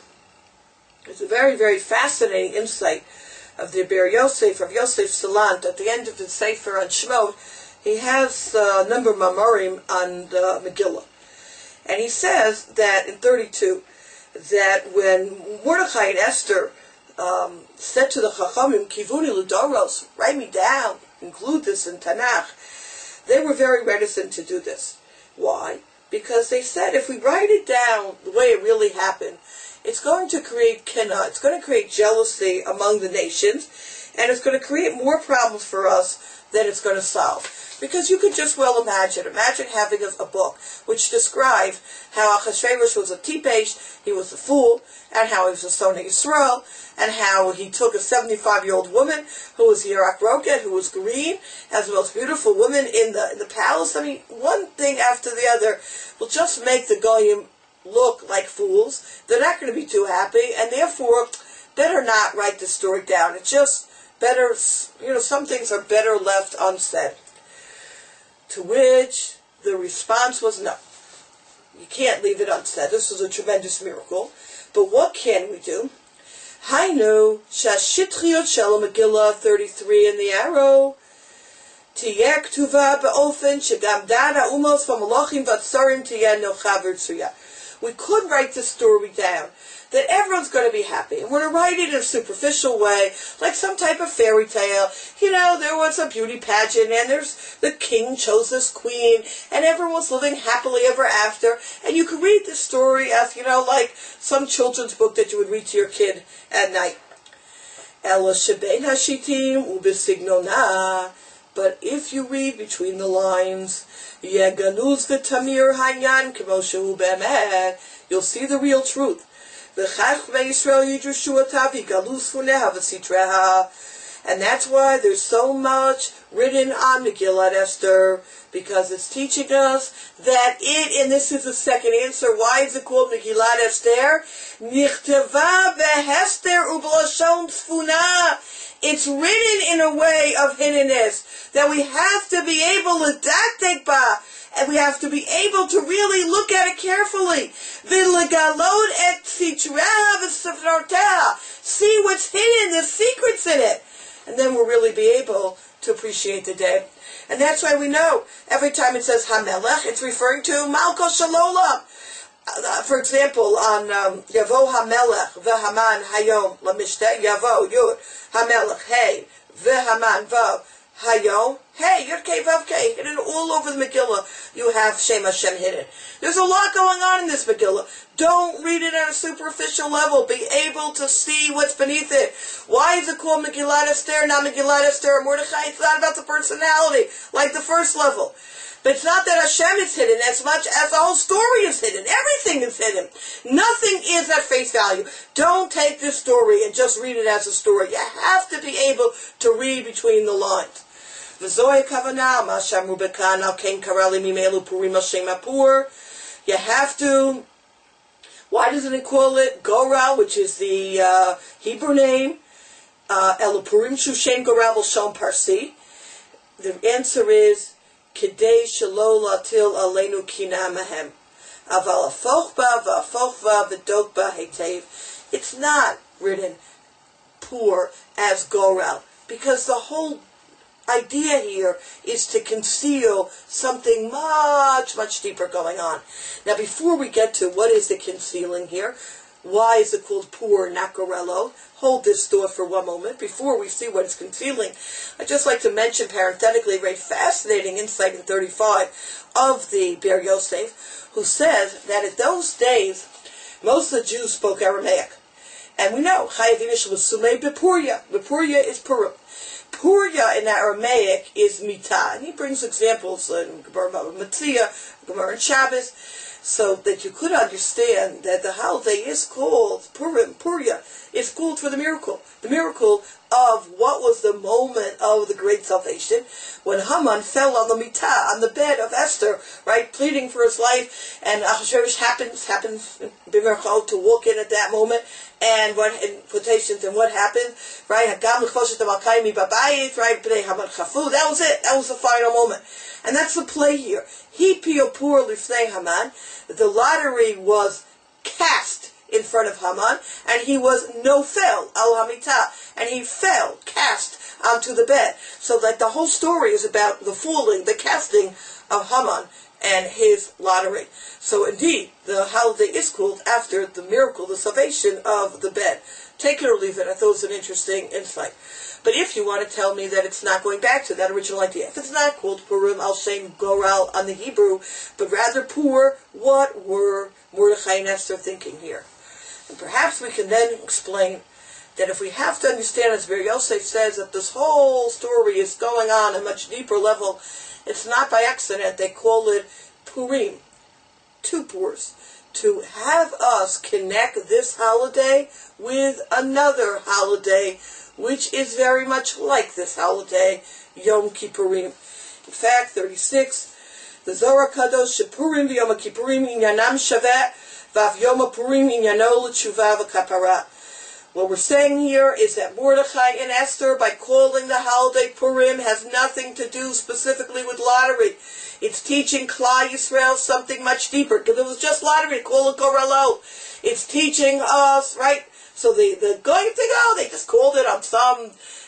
is a very, very fascinating insight of the Ber Yosef, of Yosef Salant. At the end of the Sefer on Shemot, he has a number of Mamorim on Megillah. And he says that in 32, that when Mordechai and Esther said to the Chachamim, Kivuni Ludoros, write me down, include this in Tanakh. They were very reticent to do this. Why? Because they said if we write it down the way it really happened, it's going to create kina, it's going to create jealousy among the nations, and it's going to create more problems for us than it's going to solve. Because you could just well imagine having a book which described how Achashverosh was a tipesh, he was a fool, and how he was a Sonei Yisrael, and how he took a 75-year-old woman who was Yirak Roket, who was green, as the most beautiful woman in the palace. I mean, one thing after the other will just make the Goyim look like fools. They're not going to be too happy, and therefore, better not write the story down. It's just better, some things are better left unsaid. To which the response was no. You can't leave it unsaid. This was a tremendous miracle. But what can we do? Hainu, Shashitchiot Shalom Megillah 33 in the arrow. Tiyeh Ktuva Be'ofen Shegam Dada Umos V'Malachim V'Tsarim Tiyeh Nocha V'Tzuya. We could write this story down that everyone's going to be happy. And we're going to write it in a superficial way, like some type of fairy tale. There was a beauty pageant, and there's the king chose this queen, and everyone's living happily ever after. And you could read this story as, like some children's book that you would read to your kid at night. Ela shebein hashitim ubesignona. But if you read between the lines, Yeganuz v'tamir hanyan k'mo shehu be'emet, you'll see the real truth. And that's why there's so much written on Megillat Esther, because it's teaching us that and this is the second answer, why is it called Megillat Esther? Nichteva v'hester u'b'lashon tzfuna. It's written in a way of hiddenness that we have to be able to daktek ba, and we have to be able to really look at it carefully. V'legalot et sitra v'sefroteh. See what's hidden, the secrets in it. And then we'll really be able to appreciate the day. And that's why we know every time it says HaMelech, it's referring to Malkos Shalola. For example, on Yavo HaMelech v'Haman Hayom Lamishte, Yavo Yud HaMelech Hey v'Haman Vav Hayom Hey Yud Kei Vav Kei, hidden all over the Megillah. You have Shem Hashem hidden. There's a lot going on in this Megillah. Don't read it at a superficial level. Be able to see what's beneath it. Why is it called Megillat Esther, not Megillat Esther or Mordechai? It's not about the personality like the first level. But it's not that Hashem is hidden as much as the whole story is hidden. Everything is hidden. Nothing is at face value. Don't take this story and just read it as a story. You have to be able to read between the lines. You have to. Why doesn't it call it Goral, which is the Hebrew name? Elopurim Shushem Goral Shom Parsi. The answer is Kedei Shelo Latil Aleinu Kina Mahem. Aval Afoch Ba V'Afoch Va V'Dok Ba Hetev. It's not written poor as Goral, because the whole idea here is to conceal something much, much deeper going on. Now, before we get to what is the concealing here, why is it called poor, not Gorello? Hold this thought for one moment before we see what it's concealing. I'd just like to mention parenthetically a very fascinating insight in 35 of the Ber Yosef, who says that in those days, most of the Jews spoke Aramaic. And we know, Chayavinish was Sumei Bepuria. Bepuria is Purim. Puria in Aramaic is Mitah. And he brings examples in Gemara Matzia, Gemara and Shabbos, so that you could understand that the holiday is called Purim. Puria is called for the miracle. The miracle of what was the moment of the great salvation when Haman fell on the mitah, on the bed of Esther, right, pleading for his life, and Achashverosh happens to walk in at that moment, and what in quotations, and what happened, right? Right, that was it. That was the final moment, and that's the play here. He piopur lifnei Haman. The lottery was cast in front of Haman, and he was nofel al hamitah, and he fell, cast onto the bed. So that the whole story is about the falling, the casting of Haman and his lottery. So indeed, the holiday is called after the miracle, the salvation of the bed. Take it or leave it. I thought it was an interesting insight. But if you want to tell me that it's not going back to that original idea, if it's not called Purim al Shem Goral on the Hebrew, but rather Pur, what were Mordechai and Esther thinking here? And perhaps we can then explain that if we have to understand, as Ber Yosef says, that this whole story is going on a much deeper level, it's not by accident. They call it Purim, two Purs, to have us connect this holiday with another holiday, which is very much like this holiday, Yom Kippurim. In fact, 36, the Zohar Kadosh, Shepurim v'Yom Kippurim inyanam shaveh, v'av Yom Purim inyano l'tshuva v'kapara. What we're saying here is that Mordechai and Esther, by calling the holiday Purim, has nothing to do specifically with lottery. It's teaching Klal Yisrael something much deeper, because it was just lottery, call it Goralo. It's teaching us, right? So the going to go, they just called it on some,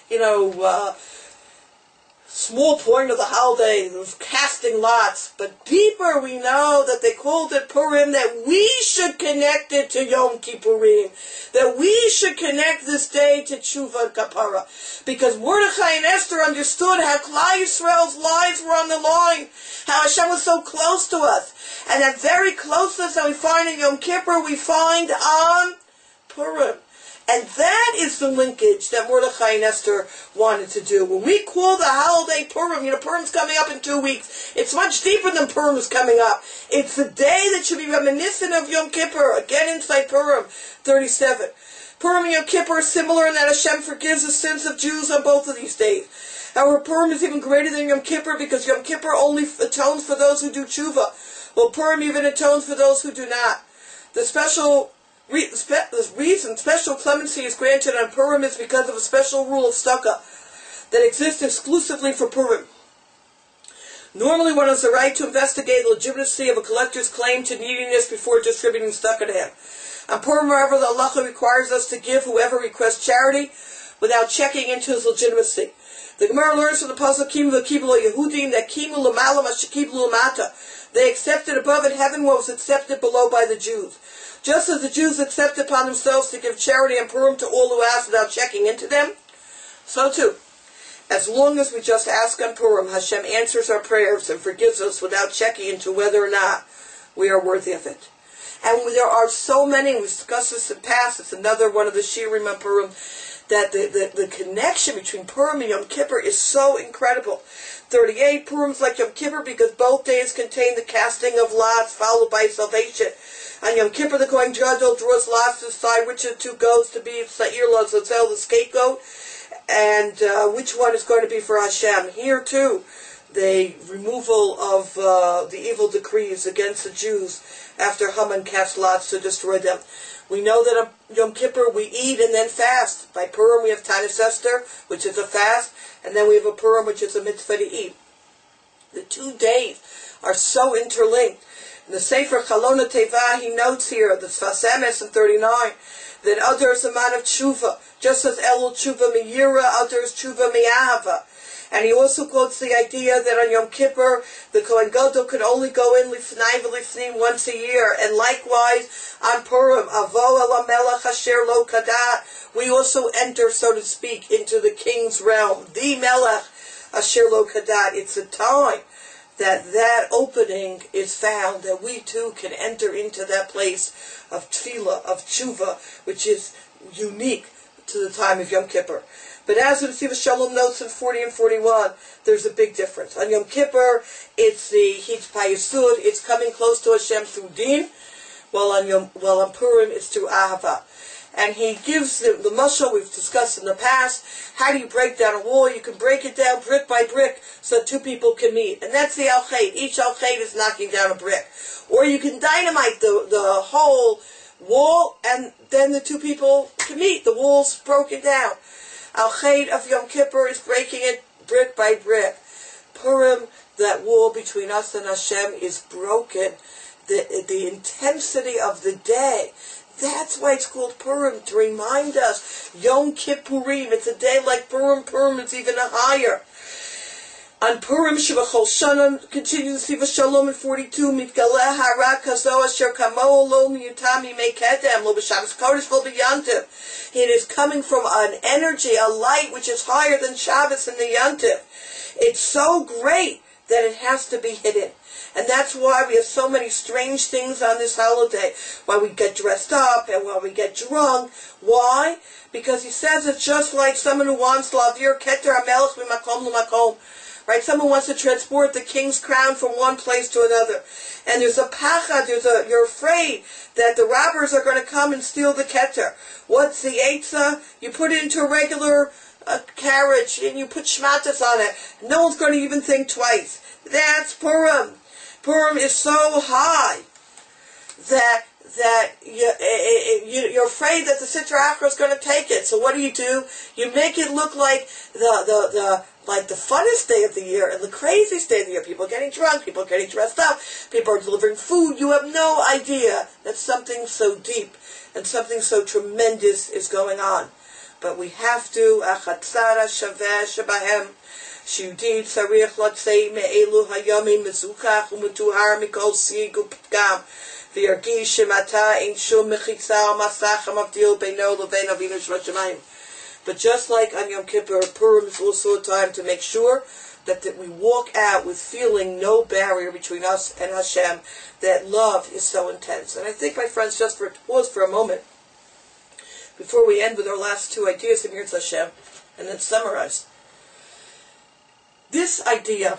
small point of the holiday, of casting lots. But deeper, we know that they called it Purim, that we should connect it to Yom Kippurim, that we should connect this day to Tshuva and Kapara. Because Mordechai and Esther understood how Klal Yisrael's lives were on the line, how Hashem was so close to us. And that very closeness that we find in Yom Kippur, we find on Purim. And that is the linkage that Mordechai and Esther wanted to do. When we call the holiday Purim, Purim's coming up in 2 weeks. It's much deeper than Purim is coming up. It's the day that should be reminiscent of Yom Kippur. Again, inside Purim, 37. Purim and Yom Kippur are similar in that Hashem forgives the sins of Jews on both of these days. However, Purim is even greater than Yom Kippur because Yom Kippur only atones for those who do tshuva, while Purim even atones for those who do not. The reason special clemency is granted on Purim is because of a special rule of tzedakah that exists exclusively for Purim. Normally, one has the right to investigate the legitimacy of a collector's claim to neediness before distributing tzedakah to him. On Purim, however, the halacha requires us to give whoever requests charity without checking into his legitimacy. The Gemara learns from the pasuk Kimu l'kiblu Yehudim that Kimu l'malam ashekiblu l'mata. They accepted above in heaven what was accepted below by the Jews. Just as the Jews accept upon themselves to give charity and Purim to all who ask without checking into them, so too, as long as we just ask on Purim, Hashem answers our prayers and forgives us without checking into whether or not we are worthy of it. And there are so many, we've discussed this in the past, it's another one of the Shirim on Purim, that the connection between Purim and Yom Kippur is so incredible. 38, Purim's like Yom Kippur because both days contain the casting of lots followed by salvation. On Yom Kippur, the Kohen Gadol draws lots to decide which of the two goes to be Sa'ir Lazazel, the scapegoat, and which one is going to be for Hashem. Here, too, the removal of the evil decrees against the Jews after Haman cast lots to destroy them. We know that on Yom Kippur we eat and then fast. By Purim we have Tanis Esther, which is a fast, and then we have a Purim, which is a mitzvah to eat. The 2 days are so interlinked. In the Sefer Chalon Teva, he notes here, the Sfas Emes in 39, that others a man of tshuva, just as Elul tshuva miyira, others tshuva miyahava. And he also quotes the idea that on Yom Kippur, the Kohen Gadol could only go in lifnai v'lifnim once a year. And likewise, on Purim, avo el hamelech asher lo kadat, we also enter, so to speak, into the king's realm, the melech asher lo kadat. It's a time that opening is found, that we too can enter into that place of tefillah, of tshuva, which is unique to the time of Yom Kippur. But as the Nesiv Shalom notes in 40 and 41, there's a big difference. On Yom Kippur, it's the Hitpayasud, it's coming close to Hashem through Din, while on Purim, it's through Ahava. And he gives the mashal we've discussed in the past. How do you break down a wall? You can break it down brick by brick so two people can meet. And that's the al-chet. Each al-chet is knocking down a brick. Or you can dynamite the whole wall and then the two people can meet. The wall's broken down. Al-chet of Yom Kippur is breaking it brick by brick. Purim, that wall between us and Hashem, is broken. The intensity of the day, that's why it's called Purim, to remind us. Yom Kippurim, it's a day like Purim. Purim is even higher. On Purim Shevachol Shana, continue the Siva Shalom in 42, Mitgaleh Hara Kazo Asher Kamo Lo Miyutami Mekedem Lo B'Shabbos Kodesh Lo B'Yantiv. It is coming from an energy, a light which is higher than Shabbos and the Yantiv. It's so great that it has to be hidden. And that's why we have so many strange things on this holiday. Why we get dressed up and why we get drunk. Why? Because he says it's just like someone who wants Lavir Keter HaMelech Mimakom L'Makom. Right? Someone wants to transport the king's crown from one place to another. And there's a pachad, you're afraid that the robbers are going to come and steal the keter. What's the eitzah? You put it into a regular carriage and you put shmatas on it. No one's going to even think twice. That's Purim. Purim is so high that you're afraid that the Sitra Achra is going to take it. So what do? You make it look like the funnest day of the year and the craziest day of the year. People are getting drunk, people are getting dressed up, people are delivering food. You have no idea that something so deep and something so tremendous is going on. But we have to, achatzara shaveh shabahem, שיהודי צריך לצאת מאלו הימים מזוכח ומטוהר מכל סיג ופגם, וירגיש שמעתה אין שום מחיצה או מסך המבדיל בינו לבין אבינו שבשמיים. But just like on Yom Kippur, Purim is also a time to make sure that we walk out with feeling no barrier between us and Hashem, that love is so intense. And I think, my friends, just pause for a moment, before we end with our last two ideas in Yirtzeh Hashem, and then summarize. This idea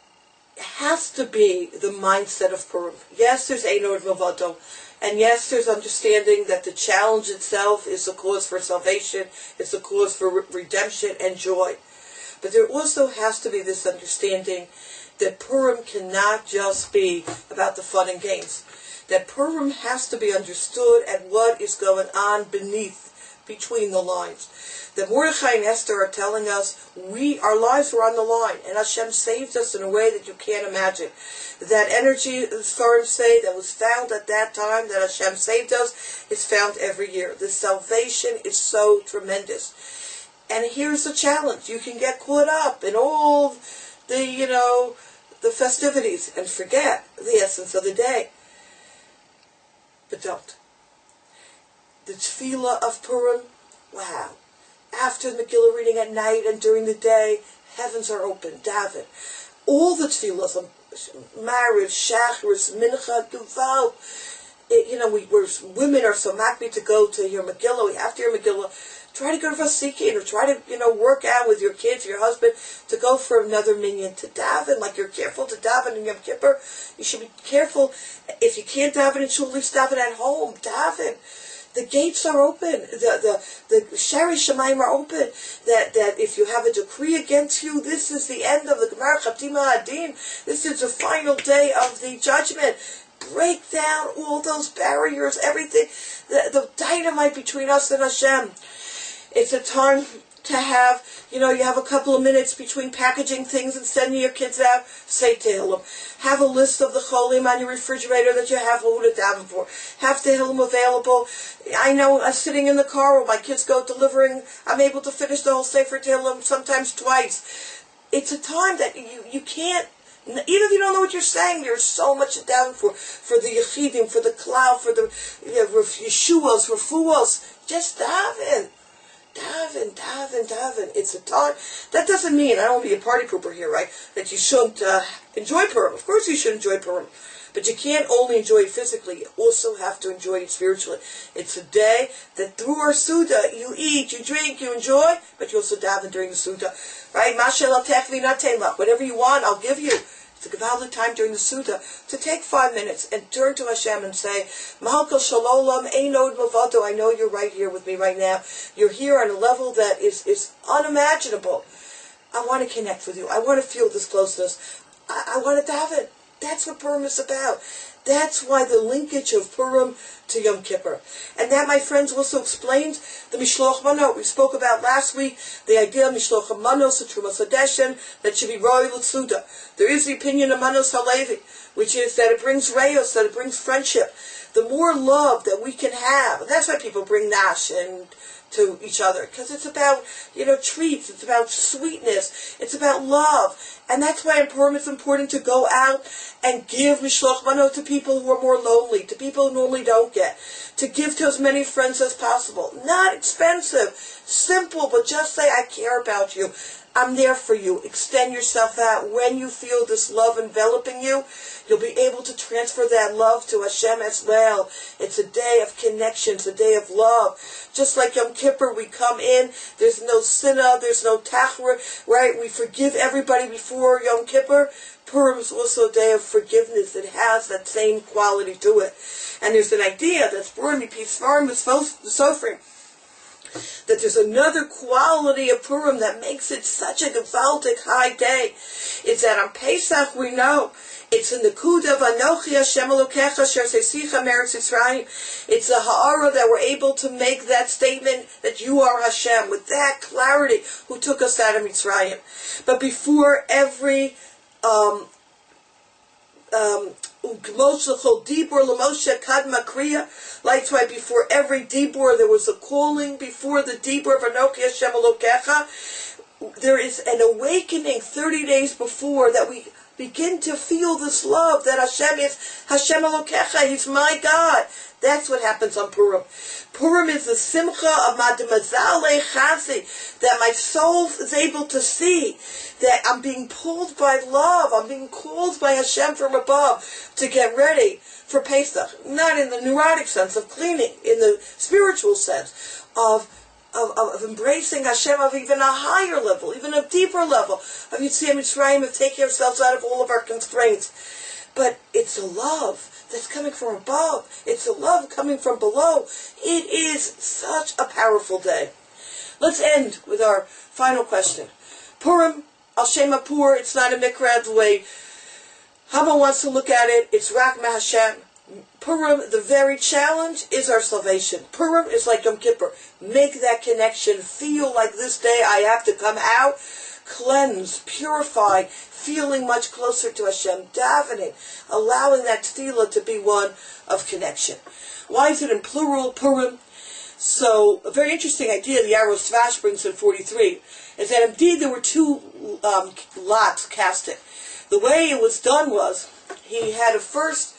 has to be the mindset of Purim. Yes, there's Ein Od Milvado, and yes, there's understanding that the challenge itself is a cause for salvation, it's a cause for redemption and joy. But there also has to be this understanding that Purim cannot just be about the fun and games. That Purim has to be understood at what is going on between the lines. That Mordechai and Esther are telling us our lives were on the line, and Hashem saved us in a way that you can't imagine. That energy, the Sfarim say, that was found at that time, that Hashem saved us, is found every year. The salvation is so tremendous. And here's the challenge. You can get caught up in all the festivities and forget the essence of the day. But don't. The tefillah of Purim, wow. After the Megillah reading at night and during the day, heavens are open, daven. All the tefillahs, Mariv, Shacharis, Mincha, Duval, women are so happy to go to your Megillah. After your Megillah, try to go to Vasikin, or try to work out with your kids, your husband, to go for another minyan, to daven. Like you're careful to daven in Yom Kippur, you should be careful. If you can't daven in shul, at least daven at home, daven. The gates are open. The Shari Shemaim are open. That if you have a decree against you, this is the end of the Gemara Chatima Adin. This is the final day of the judgment. Break down all those barriers, everything, the dynamite between us and Hashem. It's a time to have, you have a couple of minutes between packaging things and sending your kids out, say Tehillim. Have a list of the cholim on your refrigerator that you have who to daven for. Have Tehillim available. I know, sitting in the car while my kids go delivering, I'm able to finish the whole Sefer Tehillim, sometimes twice. It's a time that you can't, even if you don't know what you're saying, there's so much to daven for the Yechidim, for the Klal, for the Yeshuas, Refuos. Just daven. Daven. It's a time. That doesn't mean, I don't want to be a party pooper here, right? That you shouldn't enjoy Purim. Of course you should enjoy Purim. But you can't only enjoy it physically, you also have to enjoy it spiritually. It's a day that through our Suda, you eat, you drink, you enjoy, but you also daven during the Suda. Right? Whatever you want, I'll give you. It's a Gavaldic time during the Suda to take 5 minutes and turn to Hashem and say, Mahalkal Shalom, Ein Od Milvado, I know you're right here with me right now. You're here on a level that is unimaginable. I want to connect with you. I want to feel this closeness. I want to daven. That's what Purim is about. That's why the linkage of Purim to Yom Kippur. And that, my friends, also explains the Mishloach Manot. We spoke about last week the idea of Mishloach Manos, the Trumas Hadeshen, that should be Roi L'Tzuda. There is the opinion of Manos Halevi, which is that it brings Reyos, that it brings friendship. The more love that we can have, and that's why people bring Nash and to each other, because it's about, treats, it's about sweetness, it's about love. And that's why in Purim it's important to go out and give mishloach manot to people who are more lonely, to people who normally don't get, to give to as many friends as possible. Not expensive, simple, but just say, I care about you. I'm there for you. Extend yourself out. When you feel this love enveloping you, you'll be able to transfer that love to Hashem as well. It's a day of connection. It's a day of love. Just like Yom Kippur, we come in, there's no sinah, there's no tachra, right? We forgive everybody before Yom Kippur. Purim is also a day of forgiveness. It has that same quality to it. And there's an idea that's Purim, Pisvarim, Sofrim, that there's another quality of Purim that makes it such a gewaltic high day. It's that on Pesach we know it's in the Kuda of Anochi Hashem Elokecha Asher Seisicha Meretz Yisrael. It's a ha'ara that we're able to make that statement that you are Hashem with that clarity who took us out of Mitzrayim. But before every Likewise, why before every Dibur there was a calling. Before the Dibur of Anochi Hashem Elokecha, there is an awakening 30 days before that we begin to feel this love that Hashem is Hashem Elokecha. He's my God. That's what happens on Purim. Purim is the simcha of Madamazale Chazi, that my soul is able to see that I'm being pulled by love. I'm being called by Hashem from above to get ready for Pesach. Not in the neurotic sense of cleaning, in the spiritual sense of embracing Hashem of even a higher level, even a deeper level of Yetziat Mitzrayim, of taking ourselves out of all of our constraints. But it's a love that's coming from above. It's a love coming from below. It is such a powerful day. Let's end with our final question. Purim, Al Shem Pur, it's not a mikra the way Hama wants to look at it. It's Rak Hashem. Purim, the very challenge is our salvation. Purim is like Yom Kippur. Make that connection. Feel like this day I have to come out, cleanse, purify, feeling much closer to Hashem, davening, allowing that tefillah to be one of connection. Why is it in plural, Purim? So, a very interesting idea the Arrow Svash brings in 43 is that indeed there were two lots casted. The way it was done was, he had first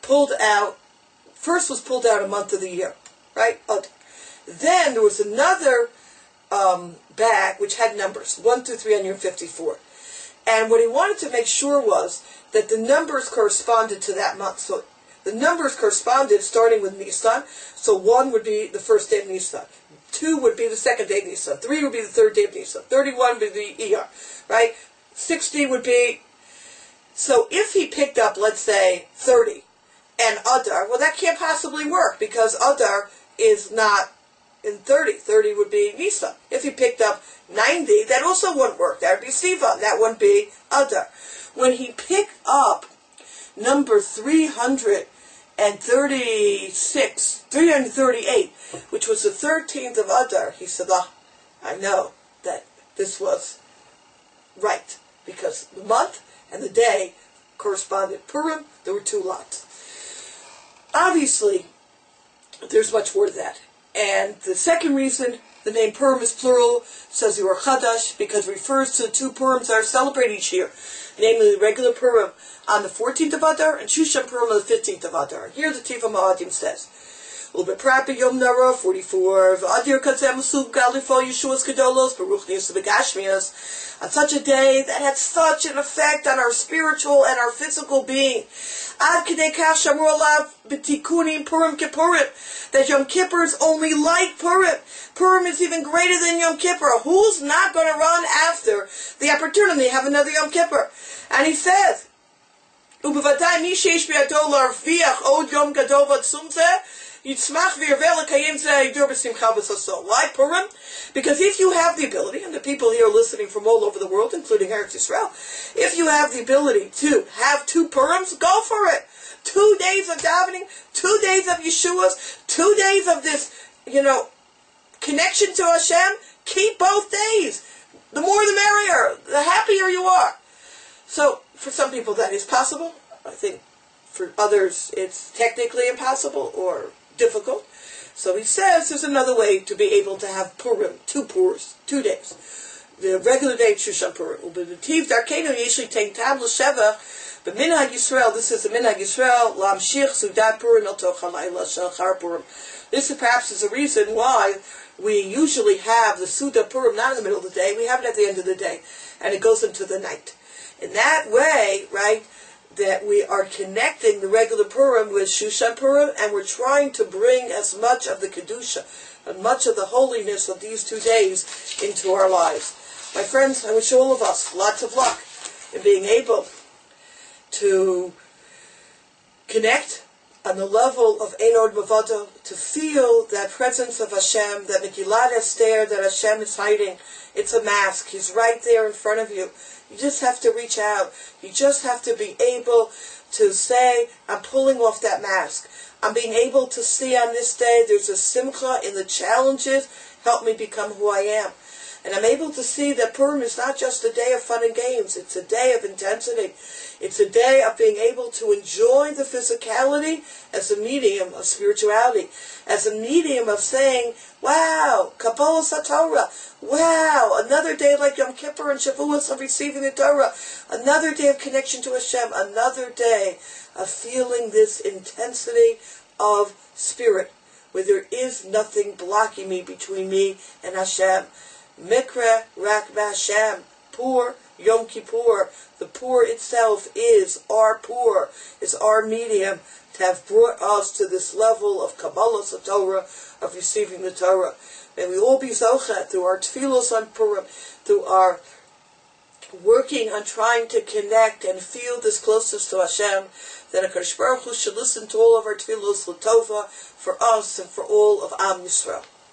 was pulled out a month of the year, right? Then there was another bag which had numbers, 1 through 354. And what he wanted to make sure was that the numbers corresponded to that month. So the numbers corresponded starting with Nisan. So 1 would be the first day of Nisan. 2 would be the second day of Nisan. 3 would be the third day of Nisan. 31 would be the ER, right? 60 would be... So if he picked up, let's say, 30 and Adar, well, that can't possibly work because Adar is not in 30. 30 would be Nisan. If he picked up 90, that also wouldn't work. That would be Sivan. That wouldn't be Adar. When he picked up number 338, which was the 13th of Adar, he said, I know that this was right, because the month and the day corresponded. Purim, there were two lots. Obviously, there's much more to that. And the second reason the name Purim is plural, says you are Chadash, because it refers to the two Purims that are celebrated each year, namely the regular Purim on the 14th of Adar and Shushan Purim on the 15th of Adar. And here the Tiva Ma'adim says, Ulbeprapi Yom Nara 44, V'adir Kazem Usub Galifo Yeshua's Kedolos, Baruch Niyas Begashmias, on such a day that had such an effect on our spiritual and our physical being. Ad Kedei Kach Shamru Alav B'Tikunim Purim Kippurim, that Yom Kippur is only like Purim. Purim is even greater than Yom Kippur. Who's not going to run after the opportunity to have another Yom Kippur? And he says, Ubevadai Mi Sheish Bi'adol L'arviach Od Yom Gadol V'Tzumzeh, why Purim? Because if you have the ability, and the people here listening from all over the world, including Eretz Yisrael, if you have the ability to have two Purims, go for it. 2 days of davening, 2 days of Yeshua's, 2 days of this, connection to Hashem. Keep both days. The more the merrier. The happier you are. So, for some people that is possible. I think for others it's technically impossible or difficult. So he says there's another way to be able to have Purim, 2 days. The regular day of Shushan Purim. U'b'netiv darkeinu yesh li'tein tam l'sheva b'minhag Yisrael. This is the minhag Yisrael la'amshich sudat Purim el toch halayla shel char Purim. This perhaps is a reason why we usually have the Suda Purim not in the middle of the day. We have it at the end of the day, and it goes into the night. In that way, right, that we are connecting the regular Purim with Shushan Purim, and we're trying to bring as much of the Kedusha and much of the holiness of these 2 days into our lives. My friends, I wish all of us lots of luck in being able to connect on the level of Ein Od Milvado, to feel that presence of Hashem, that Megillat Esther, that Hashem is hiding. It's a mask. He's right there in front of you. You just have to reach out. You just have to be able to say, I'm pulling off that mask. I'm being able to see on this day there's a simcha in the challenges. Help me become who I am. And I'm able to see that Purim is not just a day of fun and games. It's a day of intensity. It's a day of being able to enjoy the physicality as a medium of spirituality, as a medium of saying, wow, Kabbalah Satorah, wow, another day like Yom Kippur and Shavuos of receiving the Torah, another day of connection to Hashem, another day of feeling this intensity of spirit, where there is nothing blocking me between me and Hashem. Mikra Rak Hashem, Pur Yom Kippur. The Pur itself is our Pur, is our medium to have brought us to this level of Kabbalah Satorah, of receiving the Torah. May we all be Zocha through our tefillos on Purim, through our working on trying to connect and feel this closeness to Hashem, that HaKadosh Baruch Hu should listen to all of our tefillos l'tova for us and for all of Am Yisrael.